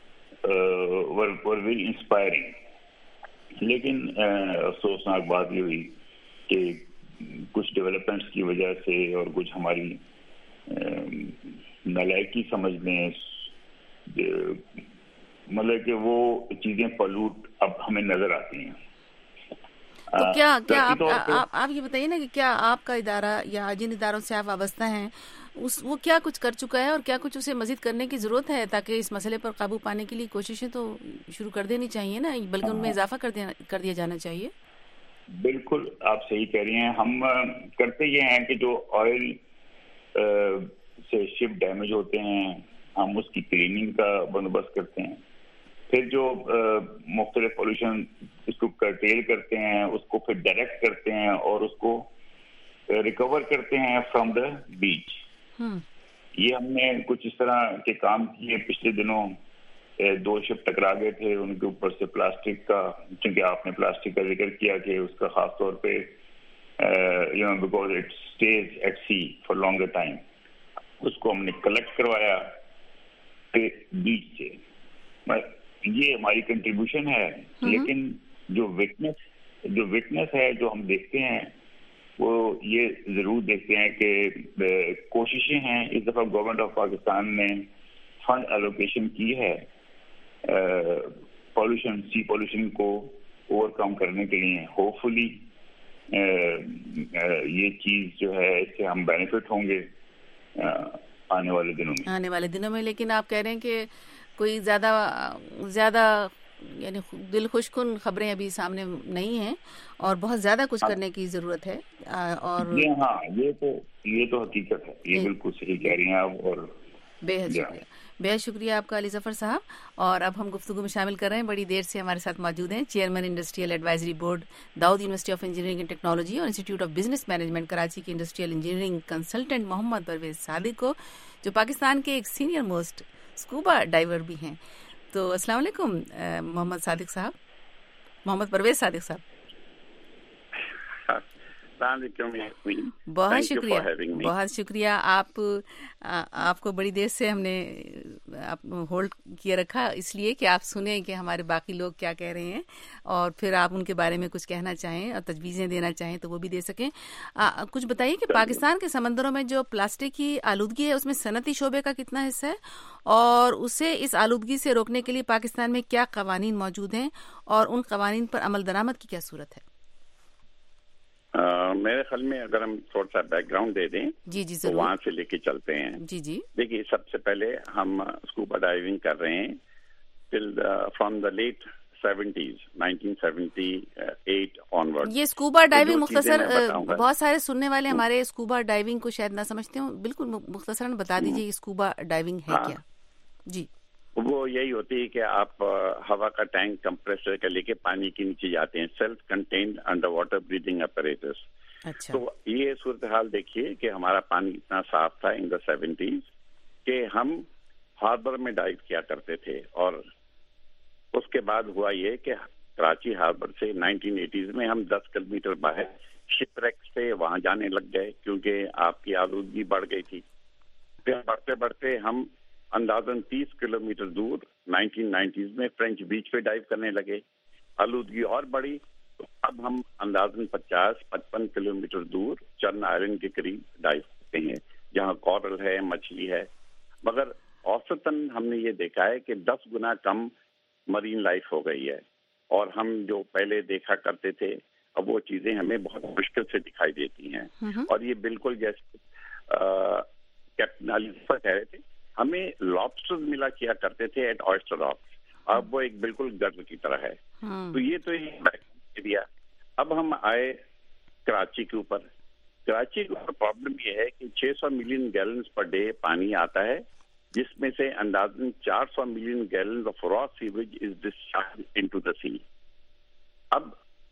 वर वेरी इंस्पायरिंग। लेकिन अफसोसनाक बात ये हुई कि कुछ डेवलपमेंट्स की वजह से और कुछ हमारी नालायकी समझ में, मतलब कि वो चीजें पॉल्यूट अब हमें नजर आती हैं। तो क्या आप ये बताइए ना कि क्या आपका इदारा या जिन इदारों से आप वाबस्ता हैं वो क्या कुछ कर चुका है और क्या कुछ उसे मजीद करने की जरूरत है, ताकि इस मसले पर काबू पाने के लिए कोशिशें तो शुरू कर देनी चाहिए ना, बल्कि उनमें इजाफा कर दिया जाना चाहिए। बिल्कुल आप सही कह रही हैं। हम करते ये हैं कि जो ऑयल से शिप डैमेज होते हैं हम उसकी क्लीनिंग का बंदोबस्त करते हैं। फिर जो मुख्तलिफ पॉल्यूशन इसको कर्टेल करते हैं उसको फिर डायरेक्ट करते हैं और उसको रिकवर करते हैं फ्रॉम द बीच। ये हमने कुछ इस तरह के काम किए। पिछले दिनों 2 शिप टकरा गए थे, उनके ऊपर से प्लास्टिक का, क्योंकि आपने प्लास्टिक का जिक्र किया कि उसका खास तौर पे because it stays at sea for longer time, उसको हमने कलेक्ट करवाया बीच से। ये हमारी कंट्रीब्यूशन है। लेकिन जो विटनेस है जो हम देखते हैं وہ یہ ضرور دیکھتے ہیں کہ کوششیں ہیں اس دفعہ گورنمنٹ آف پاکستان نے فنڈ ایلوکیشن کی ہے پالوشن سی پالوشن کو اوور کم کرنے کے لیے. ہوپ فلی یہ چیز جو ہے اس سے ہم بینیفٹ ہوں گے آنے والے دنوں میں. لیکن آپ کہہ رہے ہیں کہ کوئی زیادہ یعنی دل خوش کن خبریں ابھی سامنے نہیں ہیں اور بہت زیادہ کچھ کرنے کی ضرورت ہے. اور یہ تو حقیقت ہے, یہ بالکل صحیح کہہ رہی ہیں آپ. اور بہت شکریہ آپ کا علی ظفر صاحب. اور اب ہم گفتگو میں شامل کر رہے ہیں, بڑی دیر سے ہمارے ساتھ موجود ہیں chairman industrial advisory board Dawood university of engineering and technology اور institute of business management Karachi کے industrial engineering consultant Muhammad Pervez Sadiq کو, جو پاکستان کے ایک سینئر موسٹ اسکوبا ڈائیور بھی ہیں. تو السلام علیکم محمد پرویز صادق صاحب. بہت شکریہ. آپ کو بڑی دیر سے ہم نے ہولڈ کیے رکھا اس لیے کہ آپ سنیں کہ ہمارے باقی لوگ کیا کہہ رہے ہیں اور پھر آپ ان کے بارے میں کچھ کہنا چاہیں اور تجویزیں دینا چاہیں تو وہ بھی دے سکیں. کچھ بتائیے کہ پاکستان کے سمندروں میں جو پلاسٹک کی آلودگی ہے اس میں صنعتی شعبے کا کتنا حصہ ہے اور اسے اس آلودگی سے روکنے کے لیے پاکستان میں کیا قوانین موجود ہیں اور ان قوانین پر عمل درآمد کی کیا صورت ہے؟ میرے خیال میں اگر ہم تھوڑا سا بیک گراؤنڈ دے دیں جی تو وہاں سے لے کے چلتے ہیں. جی دیکھیے, سب سے پہلے ہم اسکوبا ڈائیونگ کر رہے ہیں فرام دا لیٹ 1978 آنورڈ. یہ اسکوبا ڈائیونگ مختصر بہت سارے سننے والے ہمارے اسکوبا ڈائیونگ کو شاید نہ سمجھتے ہوں, بالکل مختصراً بتا دیجیے اسکوبا ڈائیونگ ہے کیا؟ جی, وہ یہی ہوتی ہے کہ آپ ہوا کا ٹینک کمپریسر کا لے کے پانی کے نیچے جاتے ہیں, self contained underwater breathing apparatus. تو یہ صورتحال دیکھیے کہ ہمارا پانی اتنا صاف تھا ان دا 70s کہ ہم ہاربر میں ڈائیو کیا کرتے تھے. اور اس کے بعد ہوا یہ کہ کراچی ہاربر سے 1980s میں ہم 10 کلومیٹر باہر شپ ریک سے وہاں جانے لگ گئے کیونکہ آپ کی آلودگی بڑھ گئی تھی. پھر بڑھتے بڑھتے ہم اندازاً 30 کلومیٹر دور 1990s میں فرینچ بیچ پہ ڈائیو کرنے لگے. آلودگی اور بڑھی تو اب ہم اندازاً 50-55 کلومیٹر دور چرن آئلینڈ کے قریب ڈائیو کرتے ہیں جہاں کورل ہے, مچھلی ہے. مگر اوسطاً ہم نے یہ دیکھا ہے کہ 10 گنا کم مرین لائف ہو گئی ہے اور ہم جو پہلے دیکھا کرتے تھے اب وہ چیزیں ہمیں بہت مشکل سے دکھائی دیتی ہیں. اور یہ بالکل جیسے کیپٹن علی ظفر کہہ رہے تھے, ہمیں لابسٹر ملا کیا کرتے تھے ایٹ آئسٹر راکس, اب وہ ایک بالکل گرد کی طرح ہے. تو یہ تو ایریا. اب ہم آئے کراچی کے اوپر. کراچی کے اوپر پرابلم یہ ہے کہ 600 ملین گیلنز پر ڈے پانی آتا ہے جس میں سے اندازاً 400 million gallons of raw sewage is discharge into the sea. اب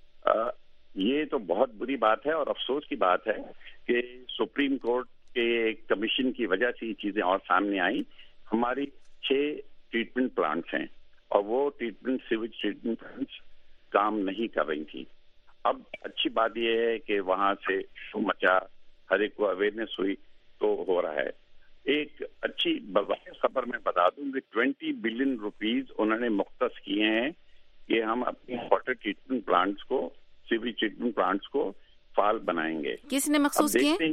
یہ تو بہت بری بات ہے اور افسوس کی بات ہے کہ سپریم کورٹ کے ایک کمیشن کی وجہ سے یہ چیزیں اور سامنے آئیں. ہماری 6 ٹریٹمنٹ پلانٹس ہیں اور وہ سیویج ٹریٹمنٹ پلانٹس کام نہیں کر رہی تھی. اب اچھی بات یہ ہے کہ وہاں سے شو مچا, ہر ایک کو اویئرنیس ہوئی تو ہو رہا ہے. ایک اچھی خبر میں بتا دوں کہ 20 بلین روپیز انہوں نے مختص کیے ہیں کہ ہم اپنی واٹر ٹریٹمنٹ پلانٹس کو, سیویج ٹریٹمنٹ پلانٹس کو فعال بنائیں گے. کس نے مخصوص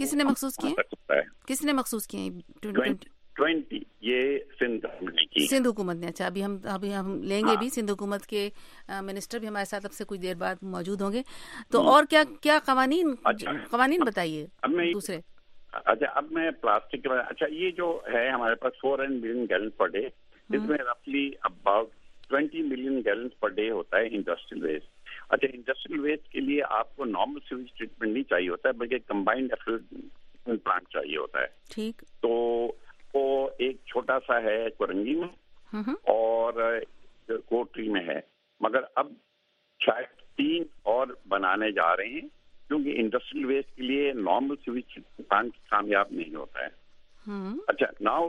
کیے 20 یہ سندھ حکومت نے. اچھا, ابھی ہم لیں گے بھی سندھ حکومت کے منسٹر بھی ہمارے ساتھ اب سے کچھ دیر بعد موجود ہوں گے. تو اور کیا قوانین بتائیے دوسرے. اچھا, اب میں پلاسٹک کے بارے. اچھا, یہ جو ہے ہمارے پاس 4 ملین گیلن پر ڈے, اس میں رفلی about 20 million gallon per day ہوتا ہے انڈسٹریل ویسٹ. اچھا, انڈسٹریل ویسٹ کے لیے آپ کو نارمل سیویج ٹریٹمنٹ نہیں چاہیے ہوتا ہے بلکہ کمبائنڈ ایفلوئنٹ پلانٹ چاہیے ہوتا ہے. ٹھیک. تو وہ ایک چھوٹا سا ہے کورنگی میں اور کوٹری میں ہے, مگر اب شاید 3 اور بنانے جا رہے ہیں کیونکہ انڈسٹریل ویسٹ کے لیے نارمل سیویج ٹریٹمنٹ پلانٹ کامیاب نہیں ہوتا ہے. اچھا, ناؤ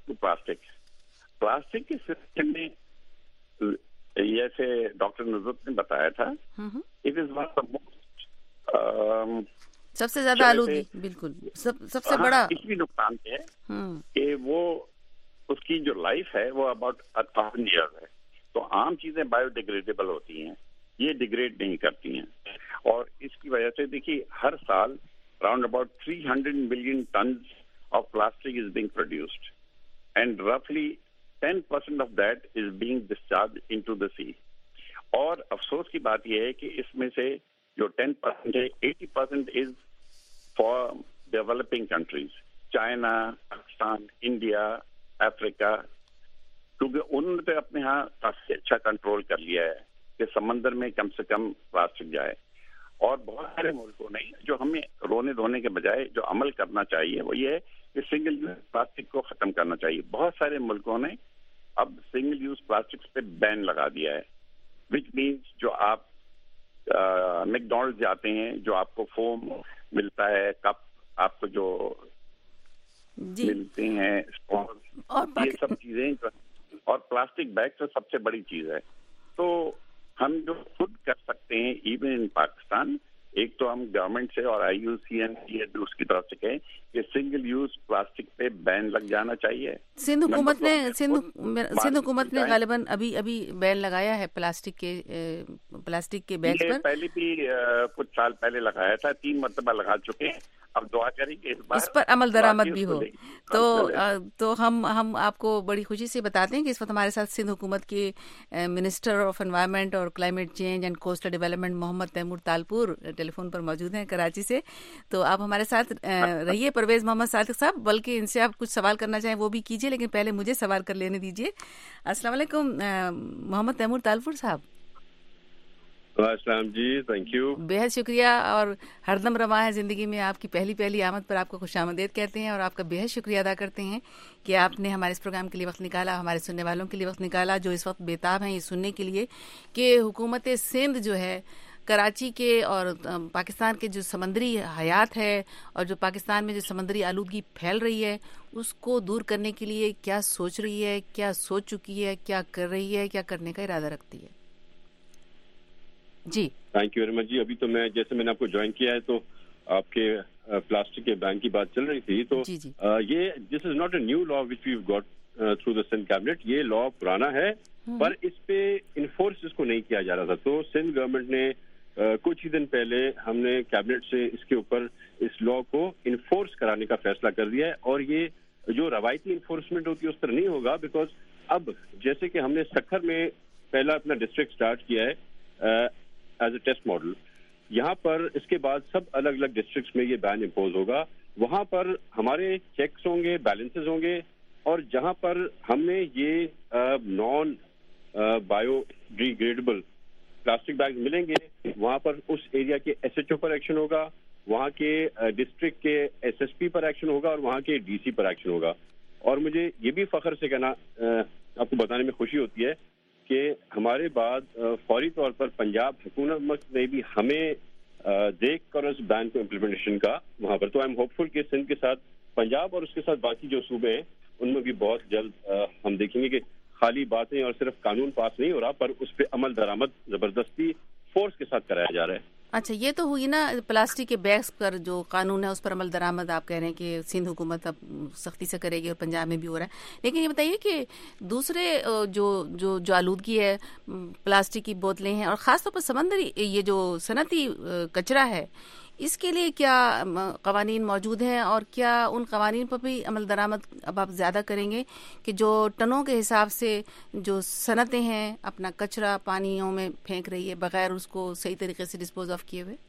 پلاسٹک کے سلسلے میں جیسے ڈاکٹر نظرت نے بتایا تھا, it is one of the most سب سے زیادہ آلودگی, بالکل سب سے بڑا اس بھی نقصان ہے کہ وہ اس کی جو لائف ہے وہ اباؤٹ 1000 ایئر ہے. تو عام چیزیں بایو ڈیگریڈیبل ہوتی ہیں, یہ ڈیگریڈ نہیں کرتی ہیں اور اس کی وجہ سے دیکھیے ہر سال around about 300 million tons of plastic is being produced and roughly 10% of that is being discharged into the sea. اور افسوس کی بات یہ ہے کہ اس میں سے جو 10% ہے 80% is for developing countries, China, Pakistan, India, افریقہ, کیونکہ انہوں نے اپنے یہاں کافی اچھا کنٹرول کر لیا ہے کہ سمندر میں کم سے کم پلاسٹک جائے. اور بہت سارے ملکوں نے جو ہمیں رونے دھونے کے بجائے جو عمل کرنا چاہیے وہ یہ ہے کہ سنگل یوز پلاسٹک کو ختم کرنا چاہیے. بہت سارے ملکوں نے اب سنگل یوز پلاسٹک پہ بین لگا دیا ہے, وچ مینس جو آپ میک ڈونلڈ جاتے ہیں, جو آپ کو فوم ملتا ہے, کپ آپ کو جو ملتے ہیں, یہ سب چیزیں, اور پلاسٹک بیگ تو سب سے بڑی چیز ہے. تو ہم جو خود کر سکتے ہیں ایون ان پاکستان, ایک تو ہم گورنمنٹ سے اور IUCN کی اس کی طرف سے کہیں کہ سنگل یوز پلاسٹک پہ بین لگ جانا چاہیے. سندھ حکومت نے غالباً ابھی بین لگایا ہے پلاسٹک کے بیگز پر. پہلے بھی کچھ سال پہلے لگایا تھا, 3 مرتبہ لگا چکے ہیں. اب دعا کریں کہ اس پر عمل درآمد بھی ہو. تو ہم آپ کو بڑی خوشی سے بتاتے ہیں کہ اس وقت ہمارے ساتھ سندھ حکومت کے منسٹر آف انوائرمنٹ اور climate change and coastal development Muhammad Taimur Talpur telephone پر موجود ہیں کراچی سے. تو آپ ہمارے ساتھ رہیے. پرویز محمد صادق صاحب, بلکہ ان سے آپ کچھ سوال کرنا چاہیں وہ بھی کیجیے, لیکن پہلے مجھے سوال کر لینے دیجیے. السلام علیکم محمد تیمور تالپور صاحب. السلام جی, تھینک یو. بہت شکریہ, اور ہر دم رواں ہے زندگی میں آپ کی پہلی آمد پر آپ کو خوش آمدید کہتے ہیں, اور آپ کا بہت شکریہ ادا کرتے ہیں کہ آپ نے ہمارے اس پروگرام کے لیے وقت نکالا, ہمارے سننے والوں کے لیے وقت نکالا جو اس وقت بےتاب ہیں یہ سننے کے لیے کہ حکومت سندھ جو ہے کراچی کے اور پاکستان کے جو سمندری حیات ہے اور جو پاکستان میں جو سمندری آلودگی پھیل رہی ہے اس کو دور کرنے کے لیے کیا سوچ رہی ہے, کیا سوچ چکی ہے, کیا کر رہی ہے, کیا کرنے کا ارادہ رکھتی ہے. جی تھینک یو ویری مچ. جی ابھی تو جیسے میں نے آپ کو جوائن کیا ہے تو آپ کے پلاسٹک کے بین کی بات چل رہی تھی, تو یہ this is not a new law which we got through the Sindh cabinet. یہ لا پرانا ہے پر اس پہ انفورس اس کو نہیں کیا جا رہا تھا. تو سندھ گورنمنٹ نے کچھ ہی دن پہلے ہم نے کیبنٹ سے اس کے اوپر اس لا کو انفورس کرانے کا فیصلہ کر دیا ہے. اور یہ جو روایتی انفورسمنٹ ہوتی ہے اس طرح نہیں ہوگا, بیکاز اب جیسے کہ ہم نے سکھر میں پہلا اپنا ڈسٹرکٹ اسٹارٹ کیا ہے ایز اے ٹیسٹ ماڈل, یہاں پر اس کے بعد سب الگ الگ ڈسٹرکٹس میں یہ بین امپوز ہوگا. وہاں پر ہمارے چیکس ہوں گے, بیلنسز ہوں گے, اور جہاں پر ہم نے یہ non biodegradable plastic bag ملیں گے وہاں پر اس ایریا کے SHO پر ایکشن ہوگا, وہاں کے ڈسٹرکٹ کے SSP پر ایکشن ہوگا, اور وہاں کے DC پر ایکشن ہوگا. اور مجھے یہ بھی فخر سے کہنا آپ کو بتانے میں خوشی ہوتی ہے کہ ہمارے بعد فوری طور پر پنجاب حکومت نے بھی ہمیں دیکھ کر اس بین کو امپلیمنٹیشن کا وہاں پر. تو آئی ایم ہوپ فل کہ سندھ کے ساتھ پنجاب اور اس کے ساتھ باقی جو صوبے ہیں ان میں بھی بہت جلد ہم دیکھیں گے کہ خالی باتیں اور صرف قانون پاس نہیں ہو رہا پر اس پہ عمل درآمد زبردستی فورس کے ساتھ کرایا جا رہا ہے. اچھا, یہ تو ہوئی نا پلاسٹک کے بیگز پر جو قانون ہے اس پر عمل درآمد. آپ کہہ رہے ہیں کہ سندھ حکومت اب سختی سے کرے گی اور پنجاب میں بھی ہو رہا ہے, لیکن یہ بتائیے کہ دوسرے جو آلودگی ہے, پلاسٹک کی بوتلیں ہیں اور خاص طور پر سمندری یہ جو صنعتی کچرا ہے, اس کے لیے کیا قوانین موجود ہیں, اور کیا ان قوانین پر بھی عمل درآمد اب آپ زیادہ کریں گے کہ جو ٹنوں کے حساب سے جو صنعتیں ہیں اپنا کچرا پانیوں میں پھینک رہی ہے بغیر اس کو صحیح طریقے سے ڈسپوز آف کیے ہوئے؟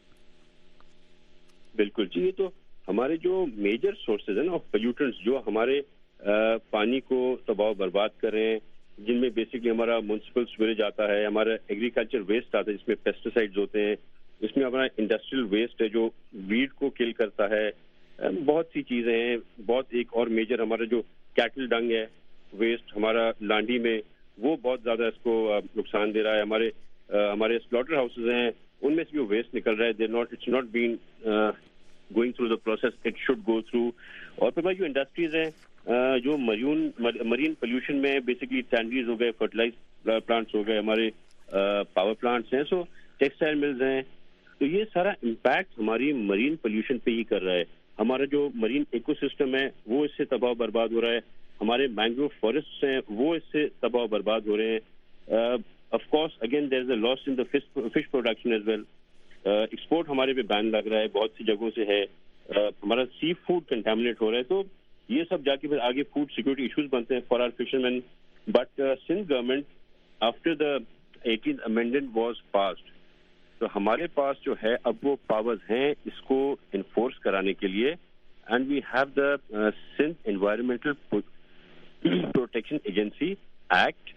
بالکل جی, یہ تو ہمارے جو میجر سورسز ہیں نا آف پولیوٹنٹس جو ہمارے پانی کو تباہ و برباد کر رہے ہیں, جن میں بیسکلی ہمارا میونسپل سویریج آتا ہے, ہمارا ایگریکلچر ویسٹ آتا ہے جس میں پیسٹیسائڈز ہوتے ہیں, اس میں ہمارا انڈسٹریل ویسٹ ہے جو ویڈ کو کل کرتا ہے, بہت سی چیزیں ہیں. بہت ایک اور میجر ہمارا جو کیٹل ڈنگ ہے ویسٹ ہمارا لانڈی میں, وہ بہت زیادہ اس کو نقصان دے رہا ہے. ہمارے سلاٹر ہاؤسز ہیں ان میں سے جو ویسٹ نکل رہا ہے it's not been going through the process it should go through. اور پھر جو انڈسٹریز ہیں جو مرین پولوشن میں بیسکلی ٹینریز ہو گئے, فرٹیلائز پلانٹس ہو گئے, ہمارے پاور پلانٹس ہیں, سو ٹیکسٹائل ملز ہیں, تو یہ سارا امپیکٹ ہماری مرین پولوشن پہ ہی کر رہا ہے. ہمارا جو مرین ایکو سسٹم ہے وہ اس سے تباہ و برباد ہو رہا ہے, ہمارے مینگروو فارسٹس ہیں وہ اس سے تباہ و برباد ہو رہے ہیں. Of course again there is a loss in the fish production as well. Export ہمارے پہ بین لگ رہا ہے, بہت سی جگہوں سے ہے, ہمارا سی فوڈ کنٹامنیٹ ہو رہا ہے. تو یہ سب جا کے پھر آگے فوڈ سیکورٹی ایشوز بنتے ہیں for our fishermen. But Sindh government after the 18th amendment was passed, تو ہمارے پاس جو ہے اب وہ پاورز ہیں اس کو انفورس کرانے کے لیے. And we have the Sindh environmental protection agency act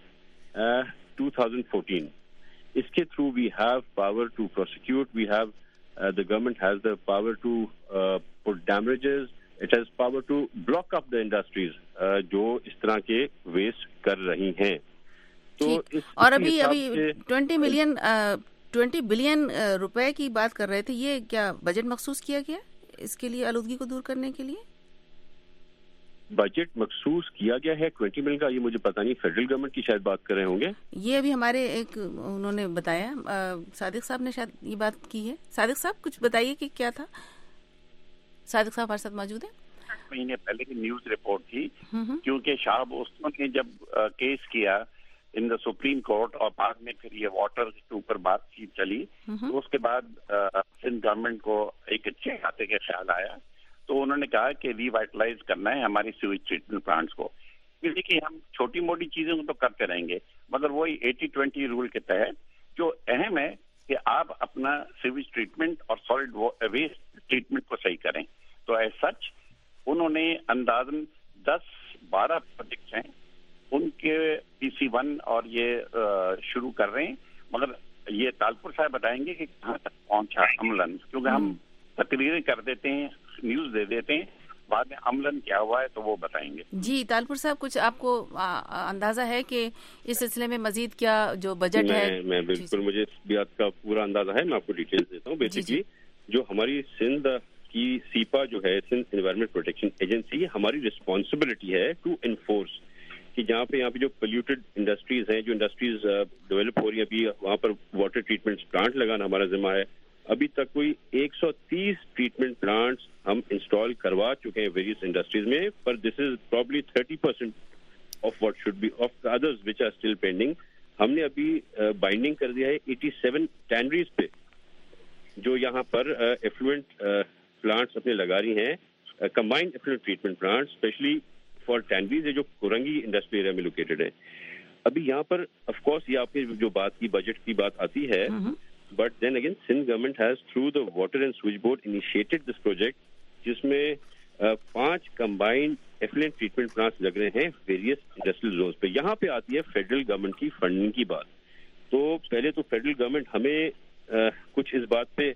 2014. اس کے through we have power to prosecute, we have the government has the power to put damages, it has power to block up the industries جو اس طرح کے waste کر رہی ہیں. تو اور ابھی 20 بلین روپے کی بات کر رہے تھے, یہ کیا بجٹ مخصوص کیا گیا اس کے لیے آلودگی کو دور کرنے کے لیے؟ بجٹ مخصوص کیا گیا ہے 20 ملین کا, یہ مجھے پتہ نہیں, فیڈرل گورنمنٹ کی شاید بات کر رہے ہوں گے. یہ ابھی ہمارے ایک انہوں نے بتایا, صادق صاحب نے شاید یہ بات کی ہے. صادق صاحب کچھ بتائیے کہ کیا تھا. صادق صاحب ہمارے ساتھ موجود ہیں. مہینے پہلے کی نیوز رپورٹ تھی, کیونکہ شہاب عثمان نے جب کیس کیا ان دا سپریم کورٹ اور بعد میں پھر یہ واٹر کے اوپر بات چیت چلی, تو اس کے بعد سندھ گورنمنٹ کو ایک اچھے کھاتے کا خیال آیا, تو انہوں نے کہا کہ ری وائٹلائز کرنا ہے ہماری سیویج ٹریٹمنٹ پلانٹس کو. دیکھیے ہم چھوٹی موٹی چیزیں تو کرتے رہیں گے, مگر وہی 80-20 رول کے تحت جو اہم ہے کہ آپ اپنا سیویج ٹریٹمنٹ اور سالڈ ویسٹ ٹریٹمنٹ کو صحیح کریں. تو ایز سچ انہوں نے اندازاً 10-12 پروجیکٹس ہیں, ان کے PC1 اور یہ شروع کر رہے ہیں, مگر یہ تالپور صاحب بتائیں گے کہ کہاں تک پہنچا عملاً, کیونکہ ہم تقریریں کر دیتے ہیں, نیوز دے دیتے ہیں, بعد میں عملاً کیا ہوا ہے تو وہ بتائیں گے. جی تالپور صاحب, کچھ آپ کو اندازہ ہے کہ اس سلسلے میں مزید کیا جو بجٹ ہے؟ میں بالکل, مجھے اس بات کا پورا اندازہ ہے, میں آپ کو ڈیٹیلز دیتا ہوں. بیسکلی جو ہماری سندھ کی سیپا جو ہے, سندھ انوائرمنٹ پروٹیکشن ایجنسی, ہماری رسپانسبلٹی ہے ٹو انفورس کہ یہاں پہ جو پولیوٹیڈ انڈسٹریز ہیں, جو انڈسٹریز ڈیولپ ہو رہی ہیں, ابھی وہاں پر واٹر ٹریٹمنٹ پلانٹ لگانا ہمارا ذمہ ہے. ابھی تک کوئی 130 ٹریٹمنٹ پلانٹس ہم انسٹال کروا چکے ہیں ویریس انڈسٹریز میں, پر this is probably 30% of what should be of the others which are still pending. ہم نے ابھی بائنڈنگ کر دیا ہے 87 ٹینریز پہ جو یہاں پر ایفلوئنٹ پلانٹس اپنے لگا رہی ہیں, combined effluent treatment plants specially for tanneries جو کورنگی انڈسٹری ایریا میں لوکیٹڈ ہے. ابھی یہاں پر آف کورس یہ آپ نے جو بات کی بجٹ کی بات آتی ہے, but then again Sindh government has through the water and switch board initiated this project جس میں 5 combined effluent treatment plants لگ رہے ہیں various industrial zones پہ. یہاں پہ آتی ہے فیڈرل گورنمنٹ کی فنڈنگ کی بات. تو پہلے تو فیڈرل گورنمنٹ ہمیں کچھ اس بات پہ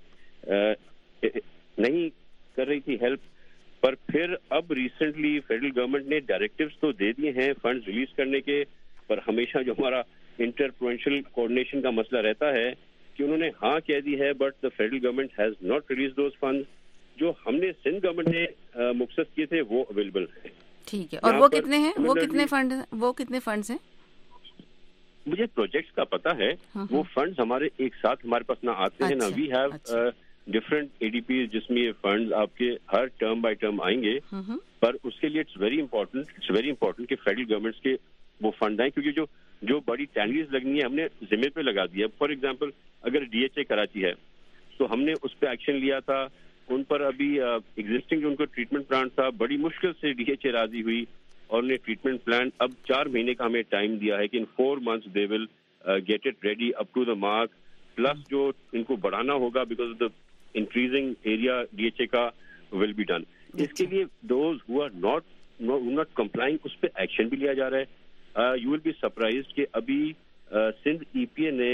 نہیں کر رہی تھی ہیلپ, پر پھر اب ریسنٹلی فیڈرل گورنمنٹ نے ڈائریکٹیوز تو دے دیے ہیں فنڈز ریلیز کرنے کے, پر ہمیشہ جو ہمارا انٹر پروونشل کوآرڈینیشن کا مسئلہ رہتا ہے کہ انہوں نے ہاں کہہ دی ہے, but the federal government has not release those funds. جو ہم نے سندھ گورنمنٹ نے مختص کیے تھے وہ اویلیبل ہیں. ٹھیک ہے, اور وہ کتنے ہیں, وہ کتنے فنڈز ہیں؟ مجھے پروجیکٹس کا پتا ہے, وہ فنڈز ہمارے ایک ساتھ ہمارے پاس نہ آتے ہیں, نہ وی ہیو ڈفرینٹ ADPs جس میں یہ فنڈز آپ کے ہر ٹرم بائی ٹرم آئیں گے. پر اس کے لیے اٹس ویری امپورٹنٹ کہ فیڈرل گورنمنٹس کے وہ فنڈ آئیں, کیونکہ جو بڑی ٹینریز لگنی ہے ہم نے ذمہ پہ لگا دیا. فار ایگزامپل اگر DHA کراچی ہے تو ہم نے اس پہ ایکشن لیا تھا, ان پر ابھی ایگزسٹنگ جو ان کو ٹریٹمنٹ پلانٹ تھا بڑی مشکل سے DHA راضی ہوئی, اور انہیں ٹریٹمنٹ پلان اب 4 مہینے کا ہمیں ٹائم دیا ہے کہ ان 4 months they will get it ready up to the mark. Plus جو ان کو بڑھانا ہوگا because of the increasing area DHA کا ول بی ڈن. اس کے لیے those who are not complying اس پہ ایکشن بھی لیا جا رہا ہے. یو ول بی سرپرائزڈ کہ ابھی سندھ EPA نے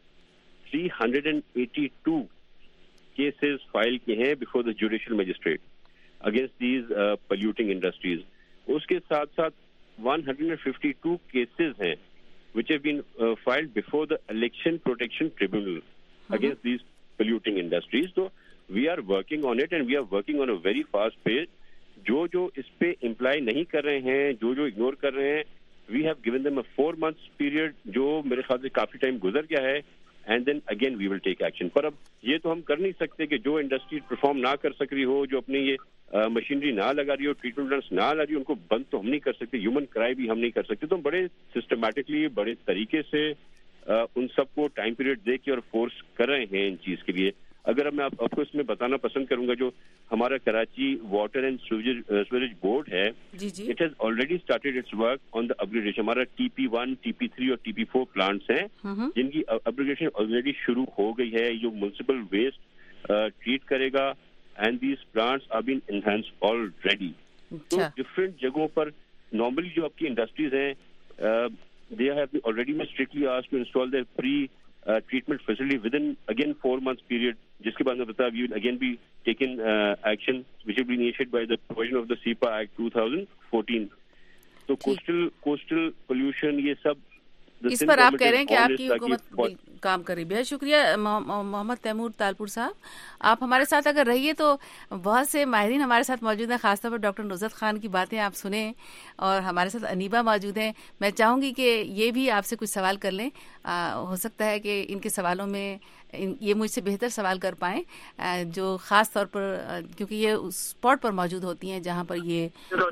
382 کیسز فائل کیے ہیں before the judicial magistrate against these polluting industries. اس کے ساتھ ساتھ 152 کیسز ہیں which have been filed before the election protection tribunal against these polluting industries. So we are working on it and we are working on a very fast pace. جو اس پہ employee نہیں کر رہے ہیں, جو اگنور کر رہے ہیں, we have given them a 4 months period جو میرے خیال سے کافی ٹائم گزر گیا ہے, and then again we will take action. پر اب یہ تو ہم کر نہیں سکتے کہ جو انڈسٹری پرفارم نہ کر سک رہی ہو, جو اپنی یہ مشینری نہ لگا رہی ہو, ٹریٹمنٹ پلانٹس نہ لگا رہی ہو, ان کو بند تو ہم نہیں کر سکتے, ہیومن کرائی بھی ہم نہیں کر سکتے. تو ہم بڑے سسٹمیٹکلی بڑے طریقے سے ان سب کو ٹائم پیریڈ دے کے اور فورس کر رہے ہیں ان چیز کے لیے. اگر میں آپ کو اس میں بتانا پسند کروں گا, جو ہمارا Karachi water and sewerage board ہے, it has already started its work on the upgradation. ہمارا TP1, TP3 اور TP4 پلانٹس ہیں جن کی اپگریڈیشن آلریڈی شروع ہو گئی ہے, جو میونسپل ویسٹ ٹریٹ کرے گا, and these plants are been enhance already. تو ڈفرینٹ جگہوں پر نارملی جو آپ کی انڈسٹریز ہیں, they have already been strictly asked to install their pre-treatment facility within, again, 4 months period, جس کے بعد میں بتا, we will again be taken action which will be initiated by the provision of the SEPA Act 2014. تو coastal pollution یہ سب اس پر آپ کہہ رہے ہیں کہ آپ کی حکومت کام کر رہی. بہت شکریہ محمد تیمور تالپور صاحب. آپ ہمارے ساتھ اگر رہیے تو بہت سے ماہرین ہمارے ساتھ موجود ہیں, خاص طور پر ڈاکٹر نصرت خان کی باتیں آپ سنیں, اور ہمارے ساتھ انیبا موجود ہیں. میں چاہوں گی کہ یہ بھی آپ سے کچھ سوال کر لیں, ہو سکتا ہے کہ ان کے سوالوں میں یہ مجھ سے بہتر سوال کر پائیں, جو خاص طور پر کیونکہ یہ اس اسپاٹ پر موجود ہوتی ہیں جہاں پر یہ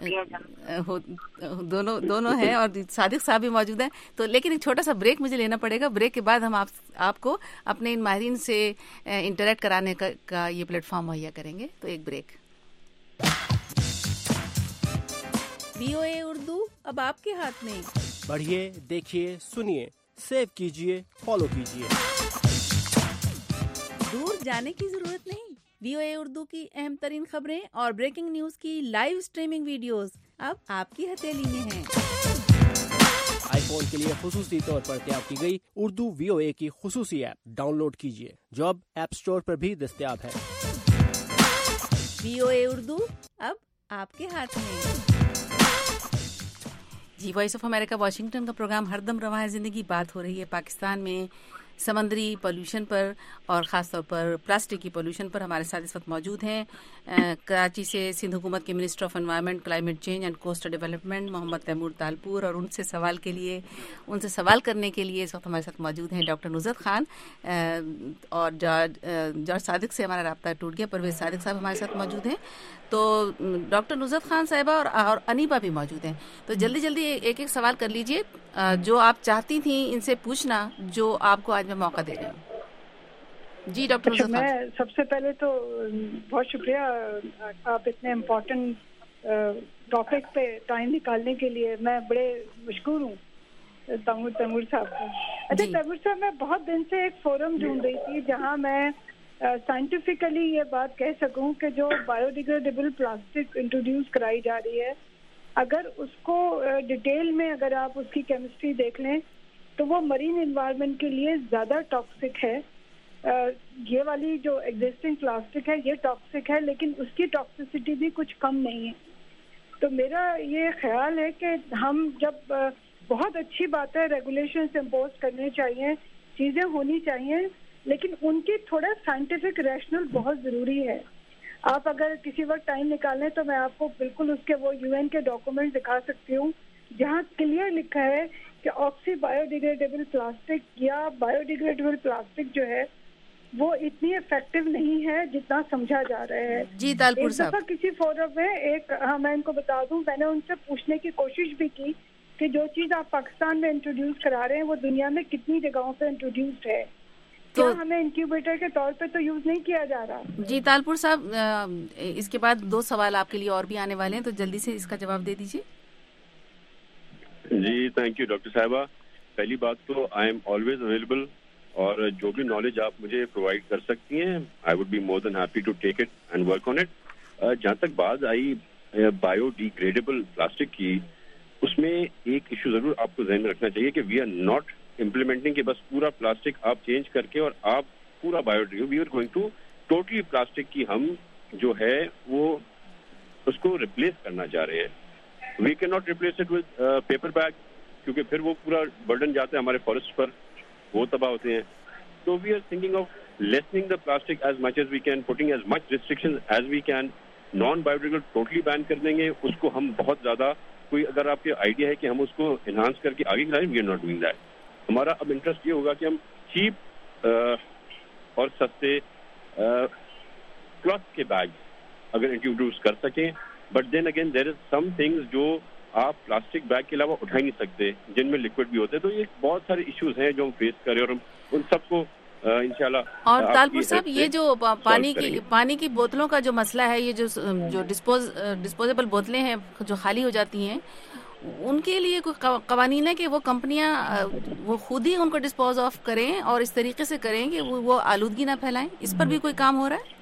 دونوں ہیں, اور صادق صاحب بھی موجود ہیں. تو لیکن ایک چھوٹا سا بریک مجھے لینا پڑے گا. بریک کے بعد ہم آپ کو اپنے ان ماہرین سے انٹریکٹ کرانے کا یہ پلیٹ فارم مہیا کریں گے. تو ایک بریک. VOA اردو اب آپ کے ہاتھ میں. پڑھیے, دیکھیے, سنیے, سیو کیجیے, فالو کیجیے. دور جانے کی ضرورت نہیں. VOA اردو کی اہم ترین خبریں اور بریکنگ نیوز کی لائیو سٹریمنگ ویڈیوز اب آپ کی ہتھیلی میں ہیں. آئی فون کے لیے خصوصی طور پر تیار کی گئی اردو VOA کی خصوصی ایپ ڈاؤن لوڈ کیجیے, جو اب ایپ اسٹور پر بھی دستیاب ہے. VOA اردو اب آپ کے ہاتھ میں. جی, وائس آف امریکہ واشنگٹن کا پروگرام ہر دم رواں ہے زندگی. بات ہو رہی ہے پاکستان میں سمندری پولوشن پر, اور خاص طور پر پلاسٹک کی پولوشن پر. ہمارے ساتھ اس وقت موجود ہیں کراچی سے سندھ حکومت کے minister of environment, climate change and coastal development Muhammad Taimur Talpur, اور ان سے سوال کرنے کے لیے اس وقت ہمارے ساتھ موجود ہیں ڈاکٹر نصرت خان, اور جارج صادق سے ہمارا رابطہ ٹوٹ گیا, پرویز صادق صاحب ہمارے ساتھ موجود ہیں. تو ڈاکٹر نصرت خان صاحبہ اور انیبا بھی موجود ہیں. تو جلدی ایک سوال کر لیجئے جو آپ چاہتی تھیں ان سے پوچھنا, جو آپ کو آج میں موقع دے رہی ہوں. جی ڈاکٹر نصرت خان. میں سب سے پہلے تو بہت شکریہ, آپ اتنے امپورٹنٹ ٹاپک پہ ٹائم نکالنے کے لیے میں بڑے مشکور ہوں تیمور صاحب کو. اچھا تیمور صاحب, میں بہت دن سے ایک فورم ڈھونڈ رہی تھی جہاں میں سائنٹیفکلی یہ بات کہہ سکوں کہ جو بایو ڈیگریڈیبل پلاسٹک انٹروڈیوس کرائی جا رہی ہے, اگر اس کو ڈیٹیل میں اگر آپ اس کی کیمسٹری دیکھ لیں تو وہ مرین انوائرمنٹ کے لیے زیادہ ٹاکسک ہے. یہ والی جو ایگزسٹنگ پلاسٹک ہے یہ ٹاکسک ہے, لیکن اس کی ٹاکسیسٹی بھی کچھ کم نہیں ہے. تو میرا یہ خیال ہے کہ ہم جب بہت اچھی بات ہے ریگولیشنز امپوز کرنے چاہیے, چیزیں ہونی چاہیے, لیکن ان کی تھوڑا سائنٹیفک ریشنل بہت ضروری ہے. آپ اگر کسی وقت ٹائم نکالیں تو میں آپ کو بالکل اس کے وہ UN کے ڈاکومنٹ دکھا سکتی ہوں جہاں کلیئر لکھا ہے کہ آکسی بایو ڈیگریڈیبل پلاسٹک یا بایو ڈیگریڈیبل پلاسٹک جو ہے وہ اتنی افیکٹو نہیں ہے جتنا سمجھا جا رہا ہے. جی تالپور صاحب, کسی فورم میں میں ان کو بتا دوں, میں نے ان سے پوچھنے کی کوشش بھی کی کہ جو چیز آپ پاکستان میں انٹروڈیوس کرا رہے ہیں وہ دنیا میں کتنی جگہوں پہ انٹروڈیوسڈ ہے, تو ہمیں انکیوبیٹر کے طور پہ تو یوز نہیں کیا جا رہا. جی تالپور صاحب, اس کے بعد 2 سوال آپ کے لیے اور بھی آنے والے ہیں, تو جلدی سے اس کا جواب دے دیجیے. جی تھینک یو ڈاکٹر صاحبہ. پہلی بات تو آئی ایم آلویز اویلیبل, اور جو بھی نالج آپ مجھے پرووائڈ کر سکتی ہیں I would be more than happy to take it and work on it. جہاں تک بات آئی بایو ڈیگریڈیبل پلاسٹک کی, اس میں ایک ایشو ضرور آپ کو ذہن میں رکھنا چاہیے کہ وی آر ناٹ امپلیمنٹنگ کہ بس پورا پلاسٹک آپ چینج کر کے اور آپ پورا biodegradable, we are going to totally plastic کی ہم جو ہے وہ اس کو ریپلیس کرنا چاہ رہے ہیں. We can not replace it with paper bag, کیونکہ پھر وہ پورا برڈن جاتا ہے ہمارے فارسٹ پر, وہ تباہ ہوتے ہیں. تو we are thinking of lessening the plastic as much as we can, putting as much restriction as we can. Non biodegradable totally ban کر دیں گے اس کو ہم بہت زیادہ. کوئی اگر آپ کے آئیڈیا ہے کہ ہم اس کو انہانس کر کے آگے چلائیں, we are not doing that. ہمارا اب انٹرسٹ یہ ہوگا کہ ہم چیپ اور سستے کلاتھ کے بیگ اگر انٹروڈیوس کر سکیں, but then again there is some things جو آپ پلاسٹک بیگ کے علاوہ اٹھا ہی نہیں سکتے, جن میں لکوڈ بھی ہوتے ہیں. تو یہ بہت سارے ایشوز ہیں جو ہم فیس کریں, اور ہم ان سب کو انشاءاللہ. اور طالپور صاحب یہ جو پانی کی بوتلوں کا جو مسئلہ ہے, یہ جو ڈسپوزیبل بوتلیں ہیں جو خالی ہو جاتی ہیں, ان کے لیے کوئی قوانین ہے کہ وہ کمپنیاں وہ خود ہی ان کو ڈسپوز آف کریں اور اس طریقے سے کریں کہ وہ آلودگی نہ پھیلائیں؟ اس پر بھی کوئی کام ہو رہا ہے؟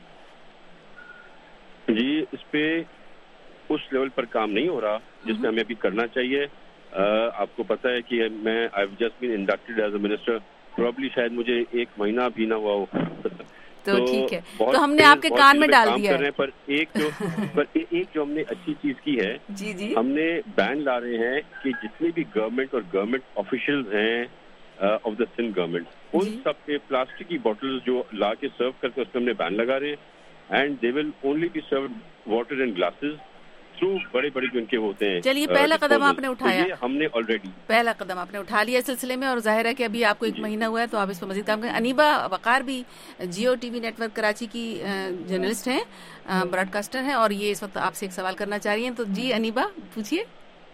جی, اس پہ اس لیول پر کام نہیں ہو رہا جس پہ ہمیں ابھی کرنا چاہیے. آپ کو پتہ ہے کہ میں I have just been inducted as a minister, probably شاید مجھے 1 مہینہ بھی نہ ہوا ہو. تو ٹھیک ہے, تو ہم نے آپ کے کان میں ڈال دیا ہے. پر ایک جو ہم نے اچھی چیز کی ہے, جی ہم نے بین لا رہے ہیں کہ جتنے بھی گورنمنٹ اور گورنمنٹ آفیشلز ہیں آف دا سندھ گورنمنٹ, ان سب پہ پلاسٹک کی بوٹلز جو لا کے سرو کرتے اس پہ ہم نے بین لگا رہے ہیں. And they will only be served water in glasses through بڑے جو ان کے ہوتے ہیں. چلیے, پہلا قدم آپ نے اٹھایا, ہم نے آلریڈی پہلا قدم آپ نے اٹھا لیا اس سلسلے میں, اور ظاہر ہے کہ ابھی آپ کو 1 مہینہ ہوا ہے تو آپ اس پر مزید کام کریں. انیبا وقار بھی Geo T V network Karachi کی جرنلسٹ ہیں, براڈ کاسٹر ہیں, اور یہ اس وقت آپ سے ایک سوال کرنا چاہ رہی ہیں. تو جی انیبا پوچھیے.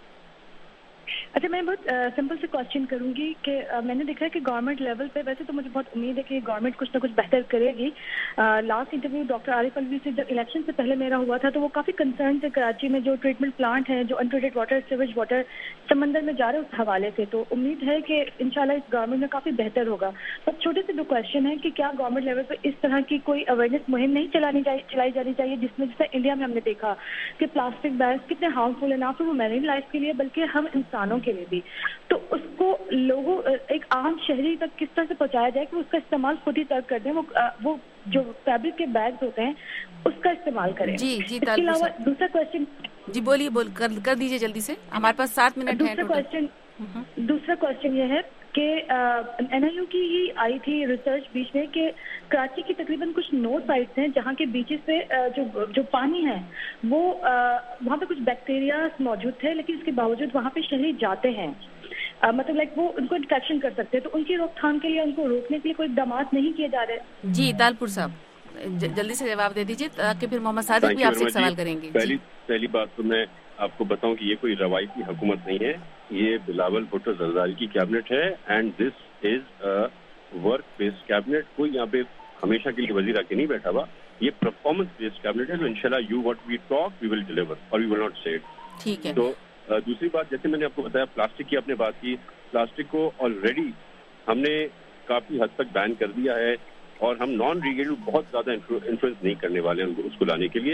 اچھا, میں بہت سمپل سے کوشچن کروں گی کہ میں نے دیکھا ہے کہ گورنمنٹ لیول پہ ویسے تو مجھے بہت امید ہے کہ گورنمنٹ کچھ نہ کچھ بہتر کرے گی. Last interview doctor Arif Alvi سے جب الیکشن سے پہلے میرا ہوا تھا تو وہ کافی کنسرن تھے کراچی میں جو ٹریٹمنٹ پلانٹ ہیں, جو انٹریٹڈ واٹر, سیویج واٹر سمندر میں جا رہے اس حوالے سے. تو امید ہے کہ انشاءاللہ اس گورنمنٹ میں کافی بہتر ہوگا. بس چھوٹے سے 2 کوشچن ہیں کہ کیا گورنمنٹ لیول پہ اس طرح کی کوئی اویئرنیس مہم نہیں چلائی جانی چاہیے جس میں, جیسے انڈیا میں ہم نے دیکھا کہ پلاسٹک بیگس کتنے ہارمفل ہیں, نہ صرف وہ میرین لائف کے لیے بلکہ ہم انسانوں کے لیے بھی. تو اس کو لوگوں, ایک عام شہری تک کس طرح سے پہنچایا جائے کہ اس کا استعمال خود ہی ترک کر دیں, وہ جو فیبرک کے بیگز ہوتے ہیں اس کا استعمال کریں. جی, اس کے علاوہ دوسرا کوشچن. جی بولیے, کر دیجیے جلدی سے, ہمارے پاس 7 منٹ ہیں. دوسرا کوشچن یہ ہے کہ NIU کی ہی آئی تھی ریسرچ بیچ میں کہ کراچی کی تقریباً کچھ 9 سائٹس ہیں جہاں کے بیچز پہ جو پانی ہے وہ وہاں پہ کچھ بیکٹیریا موجود تھے, لیکن اس کے باوجود وہاں پہ شہری جاتے ہیں, مطلب لائک وہ ان کو انفیکشن کر سکتے ہیں. تو ان کی روک تھام کے لیے, ان کو روکنے کے لیے کوئی اقدامات نہیں کیے جا رہے. جی طالپور صاحب جلدی سے جواب دے دیجیے تاکہ پھر محمد صادق بھی آپ سے سوال کریں گے. پہلی بات تو میں آپ کو بتاؤں کہ یہ کوئی روایتی حکومت نہیں ہے, یہ بلاول بھٹو زرداری کی کیبنٹ ہے. And this is work based cabinet. کوئی یہاں پہ ہمیشہ کے لیے وزیر آ کے نہیں بیٹھا ہوا, یہ پرفارمنس بیسڈ کیبنٹ ہے. تو انشاءاللہ you what we talk we will deliver اور وی ول ناٹ سے اٹ. ٹھیک ہے. تو دوسری بات, جیسے میں نے آپ کو بتایا پلاسٹک کی آپ نے بات کی, پلاسٹک کو آلریڈی ہم نے کافی حد تک بین کر دیا ہے, اور ہم نان ریگیڈل بہت زیادہ انفلوئنس نہیں کرنے والے ہیں اس کو لانے کے لیے.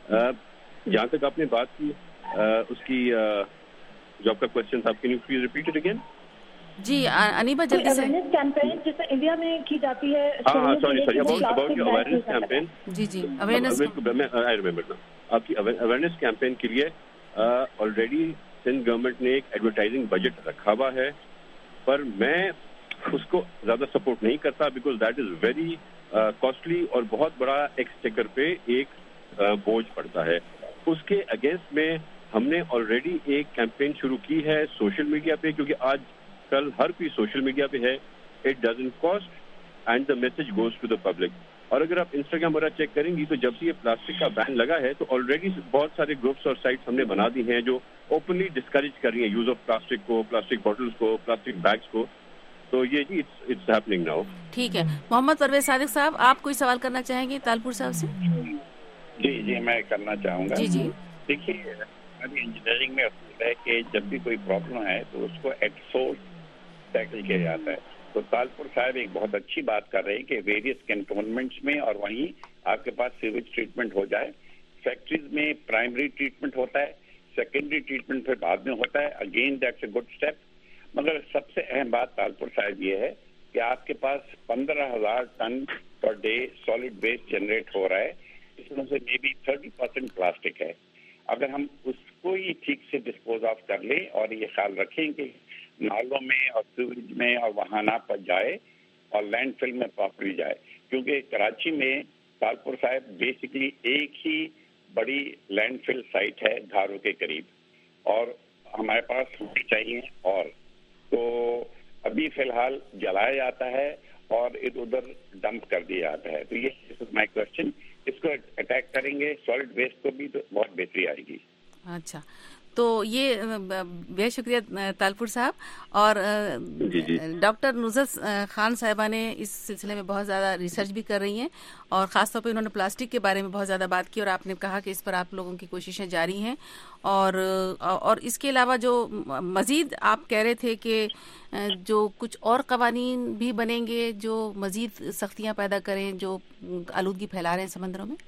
جہاں تک آپ نے بات کی اس کی جو آپ کا کوشچن تھا, can you please repeat it again? جی انیبا جلدی سے. اویئرنیس کیمپین جیسے انڈیا میں کی جاتی ہے. Sorry about your awareness campaign. جی اویئرنیس, آئی ریمبر نا, آپ کی اویئرنیس کیمپین کے لیے آلریڈی سندھ گورنمنٹ نے ایک ایڈورٹائزنگ بجٹ رکھا ہوا ہے, پر میں اس کو زیادہ سپورٹ نہیں کرتا because that is very costly اور بہت بڑا ایکسچیکر پہ ایک بوجھ پڑتا ہے. اس کے اگینسٹ میں ہم نے آلریڈی ایک کیمپین شروع کی ہے سوشل میڈیا پہ, کیونکہ آج کل ہر کوئی سوشل میڈیا پہ ہے. It doesn't cost and the message goes to the public. اور اگر آپ انسٹاگرام وغیرہ چیک کریں گی تو جب سے یہ پلاسٹک کا بین لگا ہے تو آلریڈی بہت سارے گروپس اور سائٹس ہم نے بنا دی ہیں جو اوپنلی ڈسکریج کر رہی ہیں یوز آف پلاسٹک کو, پلاسٹک بوٹلس کو, پلاسٹک بیگس کو. تو یہ جی اٹس ہیپننگ ناؤ. ٹھیک ہے. محمد پرویز صادق صاحب, آپ کوئی سوال کرنا چاہیں گے طالپور صاحب سے؟ جی میں کرنا چاہوں گا. جی دیکھیے, ہماری انجینئرنگ میں اصول ہے کہ جب بھی کوئی پرابلم ہے تو اس کو ایٹ سورس ٹیکل کیا جاتا ہے. تو طالپور صاحب ایک بہت اچھی بات کر رہے ہیں کہ ویریس کنٹونمنٹس میں اور وہیں آپ کے پاس سیویج ٹریٹمنٹ ہو جائے. فیکٹریز میں پرائمری ٹریٹمنٹ ہوتا ہے, سیکنڈری ٹریٹمنٹ پھر بعد میں ہوتا ہے. Again that's a good step. مگر سب سے اہم بات طالپور صاحب یہ ہے کہ آپ کے پاس 15,000 ton per day solid waste generate ہو رہا ہے, اس میں سے مے بی 30% پلاسٹک ہے. اگر ہم اس کو ہی ٹھیک سے ڈسپوز آف کر لیں اور یہ خیال رکھیں کہ نالوں میں اور سیوریج میں اور وہاں نہ پہنچ جائے اور لینڈ فل میں پراپرلی جائے, کیونکہ کراچی میں طالپور صاحب بیسکلی ایک ہی بڑی لینڈ فل سائٹ ہے گھاروں کے قریب, اور ہمارے پاس ہونی چاہیے. اور تو ابھی فی الحال جلایا جاتا ہے اور ادھر ادھر ڈمپ کر دیا جاتا ہے. تو یہ مائی کوشچن, اس کو اٹیک کریں گے سالڈ ویسٹ کو بھی تو بہت بہتری آئے گی. اچھا, تو یہ بے شکریہ تالپور صاحب. اور ڈاکٹر نصرت خان صاحبہ نے اس سلسلے میں بہت زیادہ ریسرچ بھی کر رہی ہیں اور خاص طور پہ انہوں نے پلاسٹک کے بارے میں بہت زیادہ بات کی اور آپ نے کہا کہ اس پر آپ لوگوں کی کوششیں جاری ہیں. اور اس کے علاوہ جو مزید آپ کہہ رہے تھے کہ جو کچھ اور قوانین بھی بنیں گے جو مزید سختیاں پیدا کریں جو آلودگی پھیلا رہے ہیں سمندروں میں.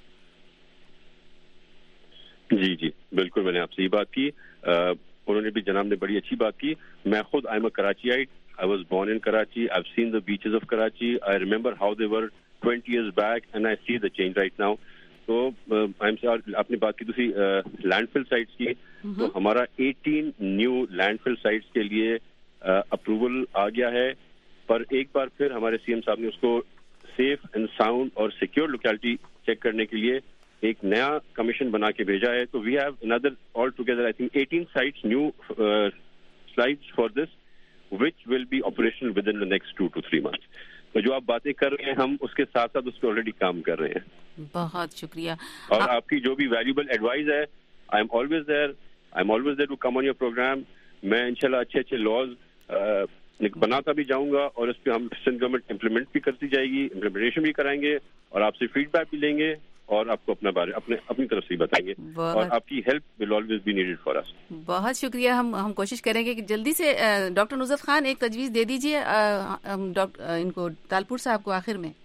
جی بالکل, میں نے آپ سے یہ بات کی. انہوں نے بھی, جناب نے بڑی اچھی بات کی. میں خود I am a Karachiite. I was born in Karachi. I've seen the beaches of Karachi. I remember how they were 20 years back and I see the change right now. So آپ نے بات کی دوسری لینڈ فل سائٹس کی, تو ہمارا 18 new land فل sites کے لیے اپروول آ گیا ہے. پر ایک بار پھر ہمارے سی ایم صاحب نے اس کو سیف اینڈ ساؤنڈ اور سیکیور لوکیلٹی چیک کرنے کے لیے ایک نیا کمیشن بنا کے بھیجا ہے. تو we have another all together I think 18 sites, new sites for this which will be operational within the next 2 to 3 months. تو جو آپ باتیں کر رہے ہیں ہم اس کے ساتھ ساتھ اس پہ آلریڈی کام کر رہے ہیں. بہت شکریہ. اور آپ کی جو بھی ویلیوبل ایڈوائز ہے, I am always there to come on your program. میں انشاءاللہ اچھے لاز بناتا بھی جاؤں گا اور اس پہ ہم سندھ گورنمنٹ امپلیمنٹ بھی کرتی جائے گی, امپلیمنٹیشن بھی کرائیں گے اور آپ سے فیڈ بیک بھی لیں گے اور آپ کو اپنی طرف سے بتائیں گے اور آپ کی help will always be needed for us. بہت شکریہ. ہم کوشش کریں گے کہ جلدی سے ڈاکٹر نصرت خان ایک تجویز دے دیجیے ان کو تالپور صاحب کو آخر میں,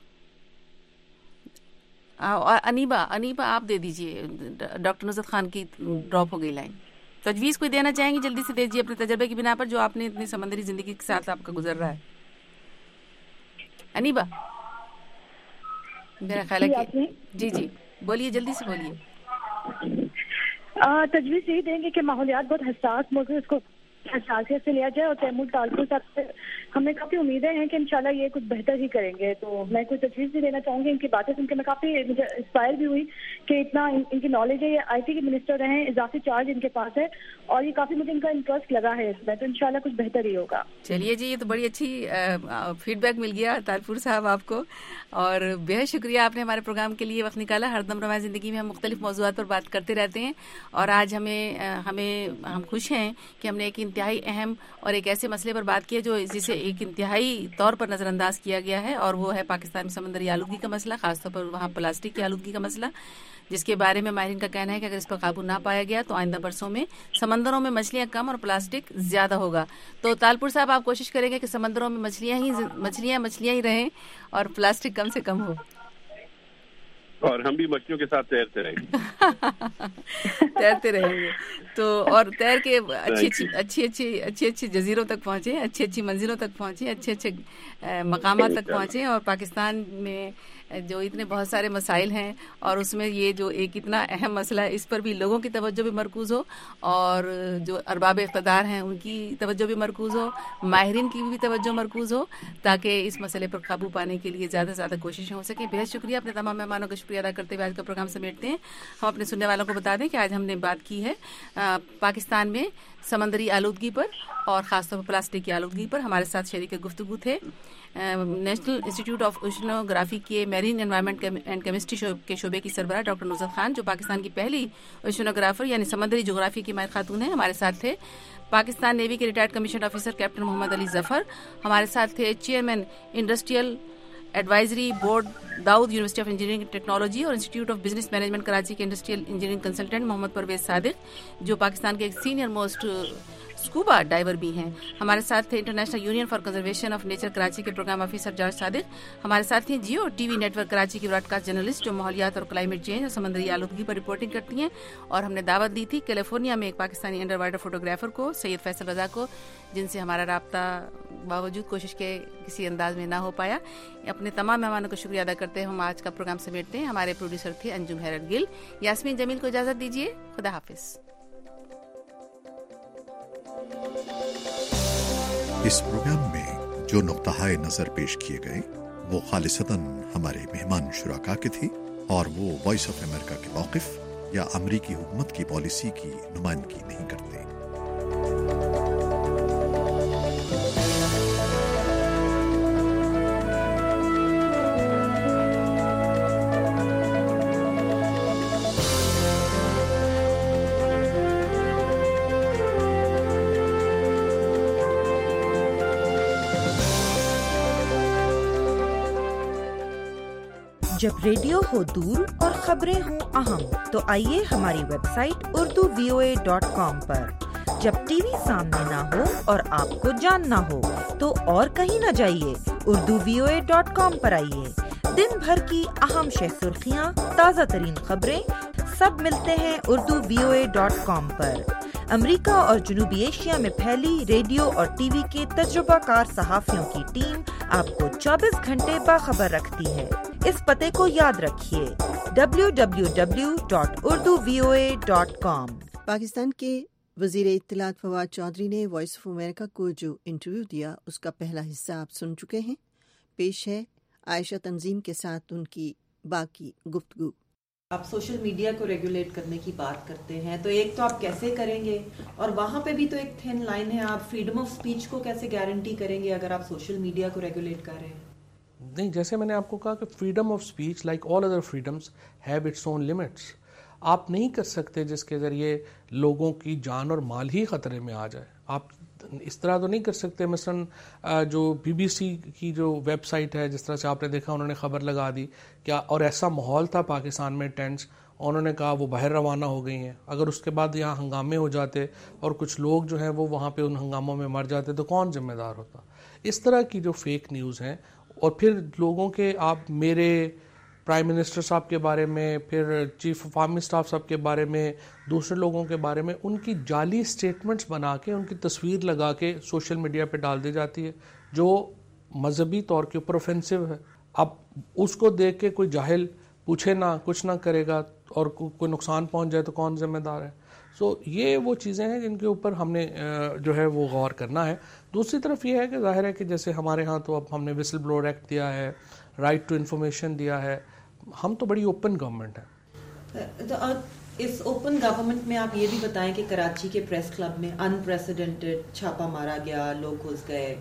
اور انیبا آپ دے دیجیے. ڈاکٹر نصرت خان کی ڈراپ ہو گئی لائن. تجویز کوئی دینا چاہیں گے جلدی سے دیجیے اپنے تجربے کی بنا پر جو آپ نے اتنی سمندری زندگی کے ساتھ آپ کا گزر رہا ہے. انیبا میرا خیال ہے کہ جی بولیے, جلدی سے بولیے. تجویز یہی دیں گے کہ ماحولیات بہت حساس موضوع, اس کو حساسیت سے لیا جائے اور تیمور تالپور صاحب سے ہمیں کافی امیدیں ہیں کہ انشاءاللہ یہ کچھ بہتر ہی کریں گے. تو میں کوئی تجویز بھی دینا چاہوں گی. ان کی باتیں سن کے میں کافی مجھے انسپائر بھی ہوئی کہ اتنا ان کی نالج ہے. یہ آئی ٹی کے منسٹر رہے ہیں, اضافی چارج ان کے پاس ہے اور یہ کافی مجھے ان کا انٹرسٹ لگا ہے اس میں, تو انشاءاللہ کچھ بہتر ہی ہوگا. چلیے جی, یہ تو بڑی اچھی فیڈ بیک مل گیا تالپور صاحب آپ کو, اور بہت شکریہ آپ نے ہمارے پروگرام کے لیے وقت نکالا. ہر دم روایت زندگی میں ہم مختلف موضوعات پر بات کرتے رہتے ہیں اور آج ہم خوش ہیں کہ ہم نے ایک انتہائی اہم اور ایک ایسے مسئلے پر بات کی ہے جو جسے ایک انتہائی طور پر نظر انداز کیا گیا ہے, اور وہ ہے پاکستان میں سمندری آلودگی کا مسئلہ, خاص طور پر وہاں پلاسٹک کی آلودگی کا مسئلہ, جس کے بارے میں ماہرین کا کہنا ہے کہ اگر اس پر قابو نہ پایا گیا تو آئندہ برسوں میں سمندروں میں مچھلیاں کم اور پلاسٹک زیادہ ہوگا. تو تالپور صاحب آپ کوشش کریں گے کہ سمندروں میں مچھلیاں ہی رہیں اور پلاسٹک کم سے کم ہو, اور ہم بھی مچھلیوں کے ساتھ تیرتے رہیں گے. تو اور تیر کے اچھی جزیروں تک پہنچے, اچھی منزلوں تک پہنچے, اچھے مقامات تک پہنچے. اور پاکستان میں جو اتنے بہت سارے مسائل ہیں اور اس میں یہ جو ایک اتنا اہم مسئلہ ہے, اس پر بھی لوگوں کی توجہ بھی مرکوز ہو اور جو ارباب اقتدار ہیں ان کی توجہ بھی مرکوز ہو, ماہرین کی بھی توجہ مرکوز ہو, تاکہ اس مسئلے پر قابو پانے کے لیے زیادہ سے زیادہ کوششیں ہو سکیں. بہت شکریہ. اپنے تمام مہمانوں کا شکریہ ادا کرتے ہوئے آج کا پروگرام سمیٹتے ہیں. ہم اپنے سننے والوں کو بتا دیں کہ آج ہم نے بات کی ہے پاکستان میں سمندری آلودگی پر اور خاص طور پر پلاسٹک کی آلودگی پر. ہمارے ساتھ شریک گفتگو تھے نیشنل انسٹیٹیوٹ آف اوشنوگرافی کے میرین انوائرمنٹ اینڈ کیمسٹری کے شعبے کی سربراہ ڈاکٹر نصرت خان, جو پاکستان کی پہلی اوشنوگرافر یعنی سمندری جغرافی کی ماہر خاتون ہیں. ہمارے ساتھ تھے پاکستان نیوی کے retired commission officer captain Muhammad Ali Zafar. ہمارے ساتھ تھے chairman industrial advisory board Dawood university of engineering technology اور institute of business management Karachi کے industrial engineering consultant Muhammad Pervez Sadiq, جو پاکستان کے ایک سینئر موسٹ اسکوبا ڈائیور بھی ہیں. ہمارے ساتھ تھے international union for conservation of nature Karachi کے پروگرام آفیسر جارج صادق. ہمارے ساتھ تھیں Geo T V network Karachi کی براڈ کاسٹ جرنلسٹ جو ماحولیات اور کلائمیٹ چینج اور سمندری آلودگی پر رپورٹنگ کرتی ہیں. اور ہم نے دعوت دی تھی کیلیفورنیا میں ایک پاکستانی انڈر وارٹر فوٹوگرافر کو, سید فیصل رضا کو, جن سے ہمارا رابطہ باوجود کوشش کے کسی انداز میں نہ ہو پایا. اپنے تمام مہمانوں کو شکریہ ادا کرتے ہیں ہم آج کا پروگرام سمیٹتے ہیں. ہمارے پروڈیوسر تھے انجم حیرت گل. یاسمین جمیل کو اجازت دیجیے. خدا حافظ. اس پروگرام میں جو نقطہ نظر پیش کیے گئے وہ خالصتاً ہمارے مہمان شرکاء کے تھے اور وہ وائس آف امریکہ کے موقف یا امریکی حکومت کی پالیسی کی نمائندگی نہیں کرتے. جب ریڈیو ہو دور اور خبریں ہوں اہم تو آئیے ہماری ویب سائٹ urduvoa.com پر. جب ٹی وی سامنے نہ ہو اور آپ کو جاننا ہو تو اور کہیں نہ جائیے, urduvoa.com پر آئیے. دن بھر کی اہم شہ سرخیاں, تازہ ترین خبریں سب ملتے ہیں urduvoa.com پر. امریکہ اور جنوبی ایشیا میں پھیلی ریڈیو اور ٹی وی کے تجربہ کار صحافیوں کی ٹیم آپ کو 24 گھنٹے باخبر رکھتی ہے. اس پتے کو یاد رکھیے www.urduvoa.com. پاکستان کے وزیر اطلاعات فواد چودھری نے وائس آف امریکہ کو جو انٹرویو دیا اس کا پہلا حصہ آپ سن چکے ہیں. پیش ہے عائشہ تنظیم کے ساتھ ان کی باقی گفتگو. آپ سوشل میڈیا کو ریگولیٹ کرنے کی بات کرتے ہیں تو ایک تو آپ کیسے کریں گے, اور وہاں پہ بھی تو ایک تھن لائن ہے, آپ فریڈم آف سپیچ کو کیسے گارنٹی کریں گے اگر آپ سوشل میڈیا کو ریگولیٹ کر رہے ہیں؟ نہیں, جیسے میں نے آپ کو کہا کہ freedom of speech like all other freedoms have its own limits. آپ نہیں کر سکتے جس کے ذریعے لوگوں کی جان اور مال ہی خطرے میں آ جائے. آپ اس طرح تو نہیں کر سکتے. مثلا جو BBC کی جو ویب سائٹ ہے, جس طرح سے آپ نے دیکھا انہوں نے خبر لگا دی کیا, اور ایسا ماحول تھا پاکستان میں ٹینس, انہوں نے کہا وہ باہر روانہ ہو گئی ہیں. اگر اس کے بعد یہاں ہنگامے ہو جاتے اور کچھ لوگ جو ہیں وہ وہاں پہ ان ہنگاموں میں مر جاتے تو کون ذمہ دار ہوتا؟ اس طرح کی جو فیک نیوز ہیں, اور پھر لوگوں کے, آپ میرے پرائم منسٹر صاحب کے بارے میں, پھر چیف آف آرمی اسٹاف صاحب کے بارے میں, دوسرے لوگوں کے بارے میں ان کی جعلی سٹیٹمنٹس بنا کے ان کی تصویر لگا کے سوشل میڈیا پہ ڈال دی جاتی ہے جو مذہبی طور کے اوپر اوفینسو ہے. اب اس کو دیکھ کے کوئی جاہل پوچھے نہ, کچھ نہ کرے گا اور کوئی نقصان پہنچ جائے تو کون ذمہ دار ہے؟ سو یہ وہ چیزیں ہیں جن کے اوپر ہم نے جو ہے وہ غور کرنا ہے. دوسری طرف یہ ہے کہ ظاہر ہے کہ جیسے ہمارے ہاں تو اب ہم نے وسل بلور ایکٹ دیا ہے, رائٹ ٹو انفارمیشن دیا ہے, ہم تو بڑی اوپن گورنمنٹ ہے. اس اوپن گورنمنٹ میں آپ یہ بھی بتائیں کہ کراچی کے پریس کلب میں انپریسیڈنٹڈ چھاپا مارا گیا, لوگ گھس گئے.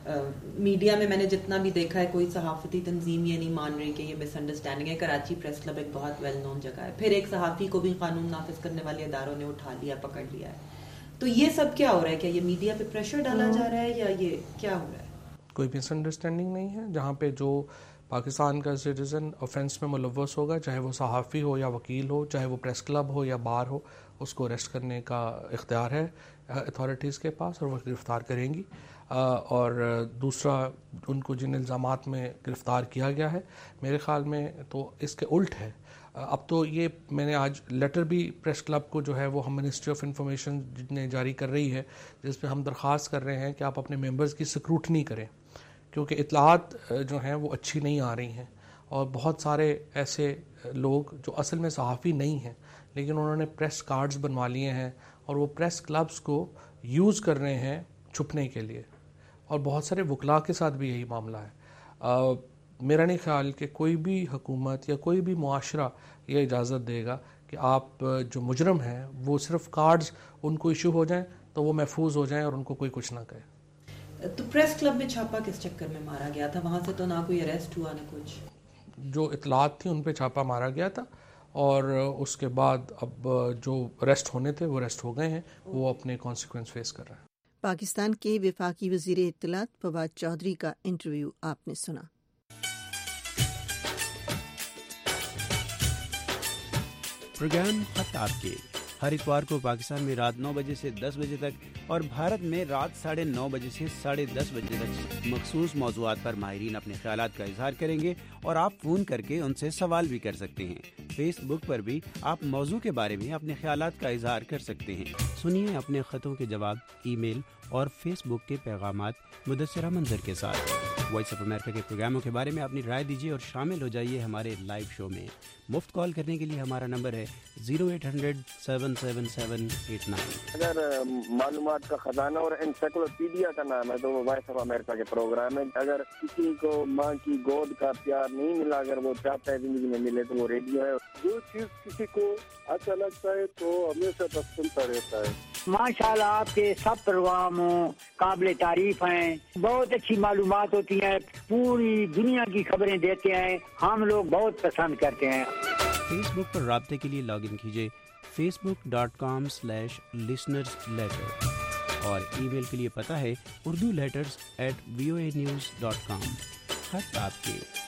میڈیا میں نے جتنا بھی دیکھا ہے کوئی صحافتی تنظیم یہ نہیں مان رہی کہ یہ مس انڈرسٹینڈنگ ہے. کراچی پریس کلب ایک بہت ویل نون جگہ ہے. پھر ایک صحافی کو بھی قانون نافذ کرنے والے اداروں نے اٹھا لیا, پکڑ لیا ہے. تو یہ سب کیا ہو رہا ہے؟ کیا یہ میڈیا پہ پریشر ڈالا جا رہا ہے یا یہ کیا ہو رہا ہے؟ کوئی مس انڈرسٹینڈنگ نہیں ہے. جہاں پہ جو پاکستان کا سٹیزن آفینس میں ملوث ہوگا, چاہے وہ صحافی ہو یا وکیل ہو, چاہے وہ پریس کلب ہو یا بار ہو, اس کو اریسٹ کرنے کا اختیار ہے اتھارٹیز کے پاس اور وہ گرفتار کریں گی. اور دوسرا ان کو جن الزامات میں گرفتار کیا گیا ہے میرے خیال میں تو اس کے الٹ ہے. اب تو یہ میں نے آج لیٹر بھی پریس کلب کو جو ہے وہ ہم منسٹری آف انفارمیشن نے جاری کر رہی ہے, جس پہ ہم درخواست کر رہے ہیں کہ آپ اپنے ممبرز کی سکروٹنی کریں, کیونکہ اطلاعات جو ہیں وہ اچھی نہیں آ رہی ہیں. اور بہت سارے ایسے لوگ جو اصل میں صحافی نہیں ہیں لیکن انہوں نے پریس کارڈز بنوا لیے ہیں اور وہ پریس کلبز کو یوز کر رہے ہیں چھپنے کے لیے. اور بہت سارے وکلاء کے ساتھ بھی یہی معاملہ ہے. میرا نہیں خیال کہ کوئی بھی حکومت یا کوئی بھی معاشرہ یہ اجازت دے گا کہ آپ جو مجرم ہیں وہ صرف کارڈز ان کو ایشو ہو جائیں تو وہ محفوظ ہو جائیں اور ان کو کوئی کچھ نہ کہے. تو پریس کلب میں چھاپا کس چکر میں مارا گیا تھا؟ وہاں سے تو نہ کوئی اریسٹ ہوا نہ کچھ. جو اطلاعات تھی ان پہ چھاپا مارا گیا تھا اور اس کے بعد اب جو اریسٹ ہونے تھے وہ اریسٹ ہو گئے ہیں, وہ اپنے کانسیکوینس فیس کر رہے ہیں. پاکستان کے وفاقی وزیر اطلاعات فواد چودھری کا انٹرویو آپ نے سنا. پروگرام خط آپ کے ہر اتوار کو پاکستان میں رات 9 بجے سے 10 بجے تک اور بھارت میں رات 9:30 بجے سے 10:30 بجے تک مخصوص موضوعات پر ماہرین اپنے خیالات کا اظہار کریں گے اور آپ فون کر کے ان سے سوال بھی کر سکتے ہیں. فیس بک پر بھی آپ موضوع کے بارے میں اپنے خیالات کا اظہار کر سکتے ہیں. سنیے اپنے خطوں کے جواب ای میل اور فیس بک کے پیغامات مدثرہ منظر کے ساتھ. وائس آف امریکہ کے پروگراموں کے بارے میں اپنی رائے دیجیے اور شامل ہو جائیے ہمارے لائیو شو میں. مفت کال کرنے کے لیے ہمارا نمبر ہے 0800-777-89. اگر معلومات کا خزانہ اور انسائکلوپیڈیا کا نام ہے تو وہ وائس آف امریکہ کے پروگرام ہے. اگر کسی کو ماں کی گود کا پیار نہیں ملا, اگر وہ چاہتا ہے زندگی میں ملے تو وہ ریڈیو ہے. جو چیز کسی کو اچھا لگتا ہے تو ہمیشہ بس سنتا رہتا ہے. ماشاءاللہ آپ کے سب پروگرام قابل تعریف ہیں, بہت اچھی معلومات ہوتی ہیں, پوری دنیا کی خبریں دیتے ہیں, ہم لوگ بہت پسند کرتے ہیں. فیس بک پر رابطے کے لیے لاگ ان کیجیے facebook.com/listenersletter اور ای میل کے لیے پتہ ہے urduletters@voanews.com. خط آپ کے